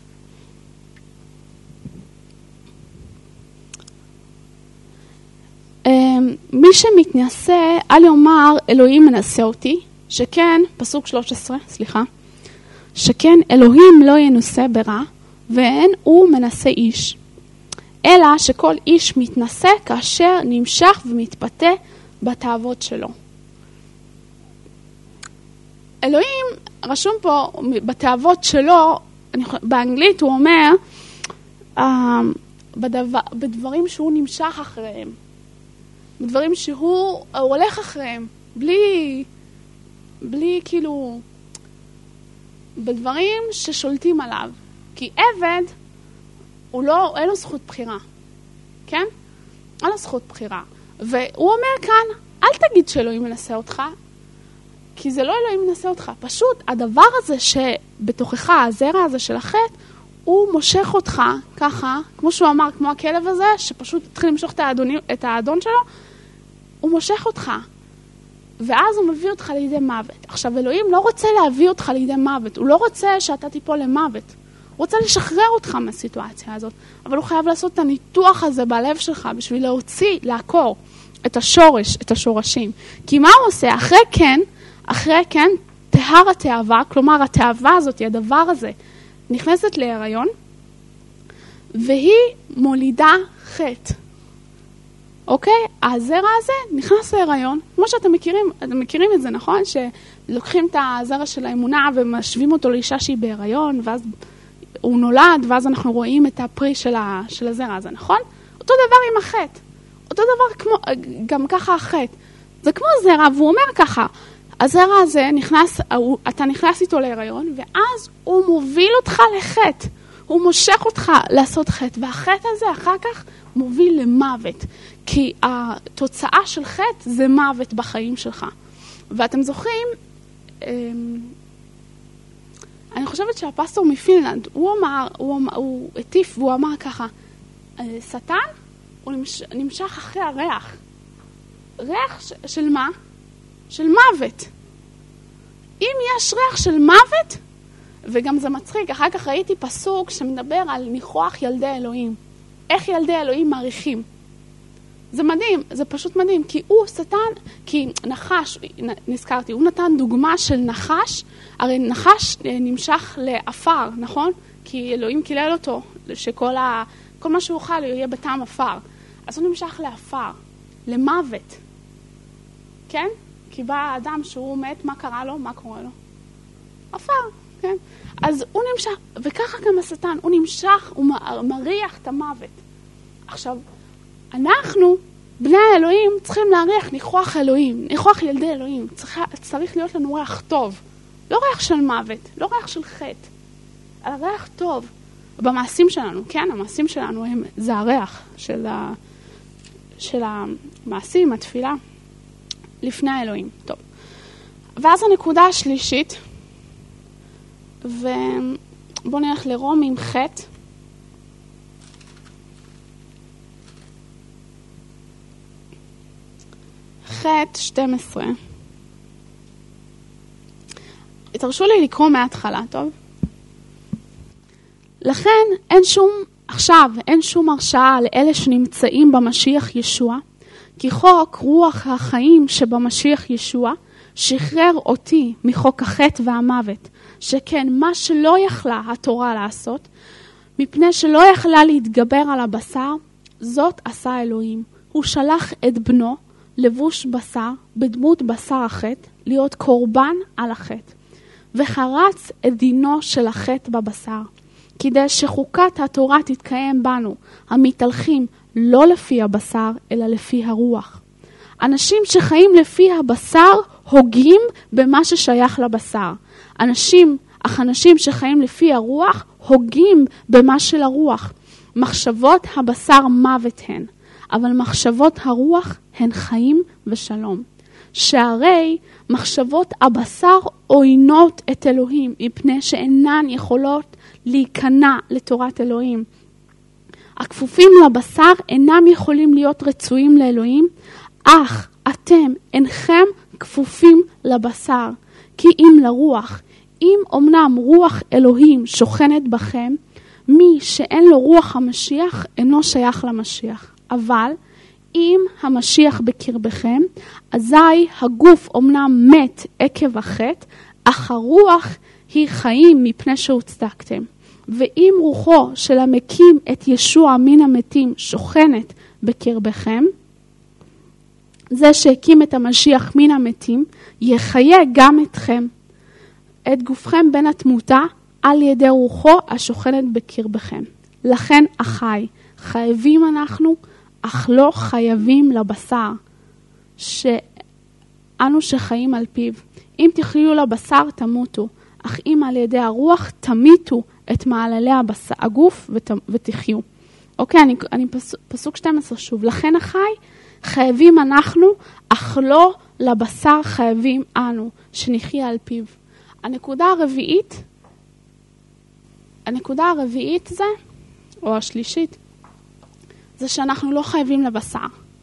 מי שמתנסה, אל יאמר אלוהים מנסה אותי, שכן, פסוק 13, שכן אלוהים לא ינוסה ברע, ואין הוא מנסה איש. אלא שכל איש מתנסה כאשר נמשך ומתפתה בתאוות שלו. אלוהים, רשום פה בתאוות שלו, באנגלית הוא אומר, בדברים שהוא נמשך אחריהם. בדברים שהוא הולך אחריהם, בלי כאילו, בדברים ששולטים עליו. כי עבד, אין לו זכות בחירה. כן? אין לו זכות בחירה. והוא אומר כאן, אל תגיד שאלוהים מנסה אותך, כי זה לא אלוהים מנסה אותך. פשוט הדבר הזה שבתוכך, הזרע הזה של החטא, הוא מושך אותך ככה, כמו שהוא אמר, כמו הכלב הזה, שפשוט התחיל למשוך את האדון שלו, הוא מושך אותך. ואז הוא מביא אותך לידי מוות. עכשיו, אלוהים לא רוצה להביא אותך לידי מוות. הוא לא רוצה שאתה תיפול למוות. הוא רוצה לשחרר אותך מהסיטואציה הזאת. אבל הוא חייב לעשות את הניתוח הזה בלב שלך, בשביל לעקור את השורשים. כי מה הוא עושה? אחרי כן, תהר התאווה, כלומר, התאווה הזאת, הדבר הזה, נכנסת להיריון, והיא מולידה חטא. אוקיי? הזרע הזה נכנס להיריון, כמו שאתם מכירים את זה, נכון? שלוקחים את הזרע של האמונה ומשווים אותו לאישה שהיא בהיריון, ואז הוא נולד, ואז אנחנו רואים את הפרי של הזרע הזה, נכון? אותו דבר עם החטא. אותו דבר גם ככה החטא. זה כמו זרע, והוא אומר ככה, הזרע הזה אתה נכנס איתו להיריון, ואז הוא מוביל אותך לחטא. הוא מושך אותך לעשות חטא, והחטא הזה אחר כך מוביל למוות. כי התוצאה של חטא זה מוות בחיים שלך. ואתם זוכרים, אני חושבת שהפסטור מפינלנד, הוא הטיף והוא אמר ככה, שטן הוא נמשך אחרי הריח. ריח של מה? של מוות. אם יש ריח של מוות, וגם זה מצחיק, אחר כך ראיתי פסוק שמדבר על ניחוח ילדי אלוהים. איך ילדי אלוהים מעריכים. זה מדהים, זה פשוט מדהים, כי כי נחש, נזכרתי, הוא נתן דוגמה של נחש, הרי נחש נמשך לאפר, נכון? כי אלוהים קילל אותו, שכל מה שהוא אוכל יהיה בטעם אפר. אז הוא נמשך לאפר, למוות. כן? כי בא האדם שהוא מת, מה קרה לו? מה קורה לו? אפר, כן? אז הוא נמשך, וככה גם השטן, הוא נמשך, הוא מריח את המוות. עכשיו, אנחנו, בני האלוהים, צריכים להריח ניחוח אלוהים, ניחוח ילדי אלוהים. צריך להיות לנו ריח טוב. לא ריח של מוות, לא ריח של חטא, אלא ריח טוב. במעשים שלנו, כן? המעשים שלנו זה הריח של המעשים, התפילה, לפני האלוהים. טוב. ואז הנקודה השלישית, ובואו נלך לרומים חטא. חטא 12. תרשו לי לקרוא מההתחלה, טוב? לכן אין שום הרשעה לאלה שנמצאים במשיח ישוע, כי חוק רוח החיים שבמשיח ישוע שחרר אותי מחוק החטא והמוות, שכן מה שלא יכלה התורה לעשות, מפני שלא יכלה להתגבר על הבשר, זאת עשה אלוהים. הוא שלח את בנו, לבוש בשר, בדמות בשר החטא, להיות קורבן על החטא, וחרץ את דינו של החטא בבשר, כדי שחוקת התורה תתקיים בנו, המתהלכים לא לפי הבשר, אלא לפי הרוח. אנשים שחיים לפי הבשר הוגים במה ששייך לבשר. אך אנשים שחיים לפי הרוח הוגים במה של הרוח. מחשבות הבשר מוות הן, אבל מחשבות הרוח הן חיים ושלום. שהרי מחשבות הבשר עוינות את אלוהים, מפני שאינן יכולות להיכנע לתורת אלוהים. הכפופים לבשר אינם יכולים להיות רצויים לאלוהים, אך אתם אינכם כפופים לבשר, כי אם לרוח. אם אמנם רוח אלוהים שוכנת בכם, מי שאין לו רוח המשיח אינו שייך למשיח. אבל אם המשיח בקרבכם, אזי הגוף אמנם מת עקב החטא, אך הרוח היא חיים מפני שהוצדקתם. ואם רוחו של המקים את ישוע מן המתים שוכנת בקרבכם, זה שהקים את המשיח מן המתים, יחיה גם אתכם, את גופכם בין התמותה, על ידי רוחו השוכנת בקרבכם. לכן אחי, חייבים אנחנו, אך לא חייבים לבשר, שאנו שחיים על פיו. אם תחיו לבשר תמותו, אך אם על ידי הרוח תמיתו את מעללי הגוף ותחיו. אוקיי, אני פסוק 12 שוב. לכן אחי, חייבים אנחנו, אך לא לבשר חייבים אנו, שנחיה על פיו. הנקודה הרביעית זה, או השלישית, זה שאנחנו לא חייבים לבשר.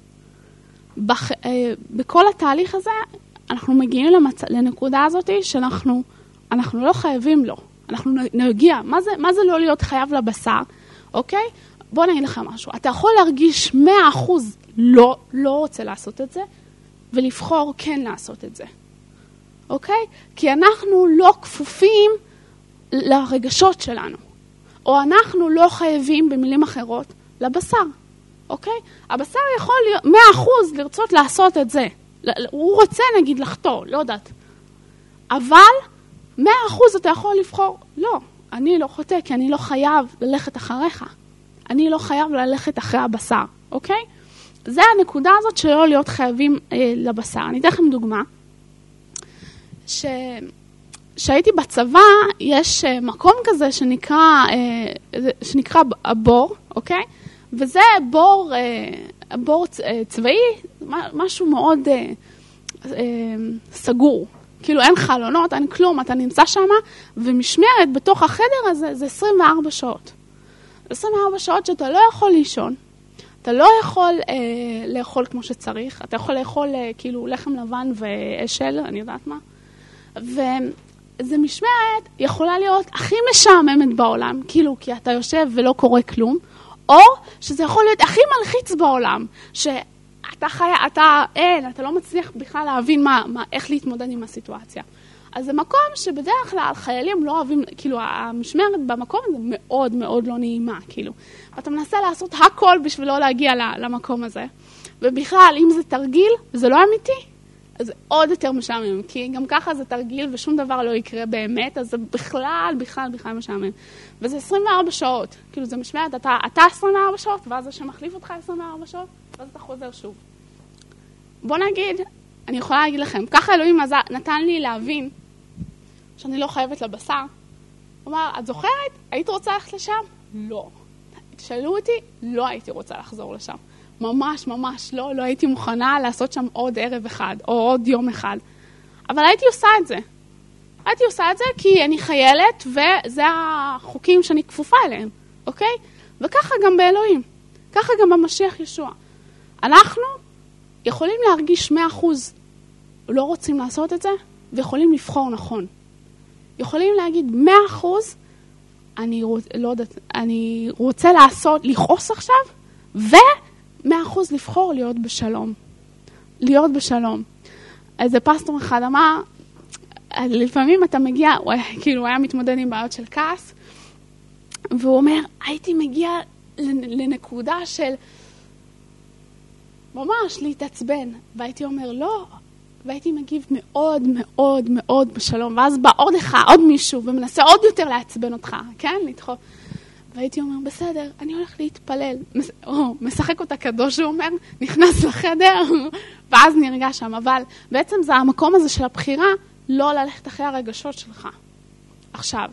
בכל התהליך הזה, אנחנו מגיעים לנקודה הזאת שאנחנו לא חייבים לו. אנחנו נגיע. מה זה לא להיות חייב לבשר? אוקיי? בואו נגיד לכם משהו. אתה יכול להרגיש 100% לא רוצה לעשות את זה, ולבחור כן לעשות את זה. אוקיי? כי אנחנו לא כפופים לרגשות שלנו. או אנחנו לא חייבים במילים אחרות לבשר. אוקיי? הבשר יכול 100% לרצות לעשות את זה. הוא רוצה נגיד לחתור, לא יודעת. אבל 100% אתה יכול לבחור, לא, אני לא חוטא, כי אני לא חייב ללכת אחריך. אני לא חייב ללכת אחרי הבשר, אוקיי? זה הנקודה הזאת שלא להיות חייבים לבשר. אני אתן לכם דוגמה. שהייתי בצבא, יש מקום כזה שנקרא הבור, אוקיי? וזה בור צבאי, משהו מאוד סגור. כאילו אין חלונות, אין כלום, אתה נמצא שם, ומשמרת בתוך החדר הזה זה 24 שעות. 24 שעות שאתה לא יכול לישון, אתה לא יכול לאכול כמו שצריך, אתה יכול לאכול כאילו לחם לבן ואשל, אני יודעת מה. וזה משמרת יכולה להיות הכי משעממת בעולם, כאילו כי אתה יושב ולא קורה כלום, או שזה יכול להיות הכי מלחיץ בעולם, אתה לא מצליח בכלל להבין איך להתמודד עם הסיטואציה. אז זה מקום שבדרך כלל חיילים לא אוהבים, כאילו המשמרת במקום הזה מאוד מאוד לא נעימה, כאילו. אתה מנסה לעשות הכל בשביל לא להגיע למקום הזה. ובכלל, אם זה תרגיל, זה לא אמיתי, אז זה עוד יותר משעמם, כי גם ככה זה תרגיל ושום דבר לא יקרה באמת, אז זה בכלל משעמם. וזה 24 שעות, כאילו זה משמרת, אתה 24 שעות, ואז זה שמחליף אותך 24 שעות, ואז אתה חוזר שוב. בוא נגיד, אני יכולה להגיד לכם, ככה אלוהים נתן לי להבין שאני לא חייבת לבשר. הוא אמר, את זוכרת? היית רוצה ללכת לשם? לא. תשאלו אותי, לא הייתי רוצה לחזור לשם. ממש לא הייתי מוכנה לעשות שם עוד ערב אחד, או עוד יום אחד. אבל הייתי עושה את זה. הייתי עושה את זה כי אני חיילת, וזה החוקים שאני כפופה אליהם, אוקיי? וככה גם באלוהים. ככה גם במשיח ישוע. אנחנו יכולים להרגיש 100% לא רוצים לעשות את זה, ויכולים לבחור נכון. יכולים להגיד 100%, אני רוצה לכעוס עכשיו, ו100% לבחור להיות בשלום. להיות בשלום. איזה פסטור אחד אמר, לפעמים אתה מגיע, כאילו הוא היה מתמודד עם בעיות של כעס, והוא אומר, הייתי מגיע לנקודה של ממש להתעצבן, והייתי אומר לא, והייתי מגיב מאוד מאוד מאוד בשלום, ואז בא עוד מישהו ומנסה עוד יותר לעצבן אותך, כן? לדחוף. והייתי אומר, בסדר, אני הולך להתפלל. משחק אותה קדוש, הוא אומר, נכנס לחדר, ואז נרגע שם. אבל בעצם זה המקום הזה של הבחירה, לא ללכת אחרי הרגשות שלך. עכשיו,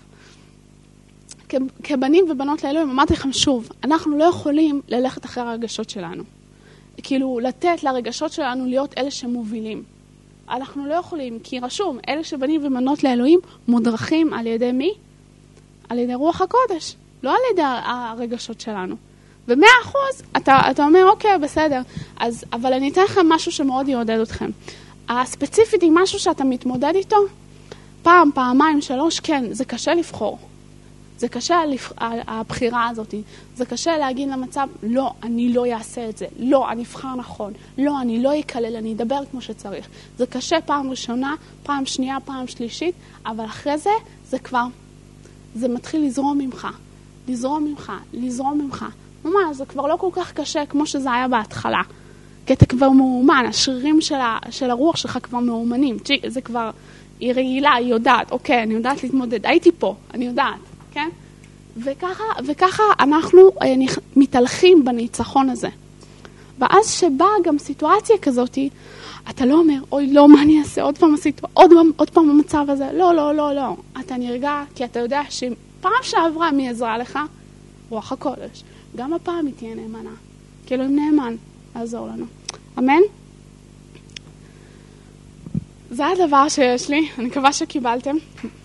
כבנים ובנות לאלוהים, אמרתי לכם שוב, אנחנו לא יכולים ללכת אחרי הרגשות שלנו. כאילו, לתת לרגשות שלנו להיות אלה שמובילים. אנחנו לא יכולים, כי רשום, אלה שבנים ובנות לאלוהים מודרכים על ידי מי? על ידי רוח הקודש, לא על ידי הרגשות שלנו. ו100% אתה אומר, אוקיי, בסדר, אבל אני אתן לכם משהו שמאוד יעודד אתכם. הספציפית היא משהו שאתה מתמודד איתו, פעם, פעמיים, 3, כן, זה קשה לבחור. זה קשה הבחירה הזאת. זה קשה להגיד למצב, לא, אני לא אעשה את זה. לא, אני אבחר נכון. לא, אני לא אקלל, אני אדבר כמו שצריך. זה קשה פעם ראשונה, פעם שנייה, פעם שלישית, אבל אחרי זה, זה מתחיל לזרום ממך. לזרום ממך. ממש, זה כבר לא כל כך קשה כמו שזה היה בהתחלה. כי אתה כבר מאומן, השרירים של הרוח שלך כבר מאומנים. זה כבר, היא רגילה, היא יודעת, אוקיי, אני יודעת להתמודד. הייתי פה, אני יודעת. כן? וככה אנחנו מתהלכים בניצחון הזה. ואז שבאה גם סיטואציה כזאת, אתה לא אומר, אוי, לא, מה אני אעשה? עוד פעם במצב הזה. לא. אתה נרגע, כי אתה יודע שפעם שעברה מי עזרה לך? רוח הקודש. גם הפעם היא תהיה נאמנה. כאילו אם נאמן, לעזור לנו. אמן? זה הדבר שיש לי. אני מקווה שקיבלתם.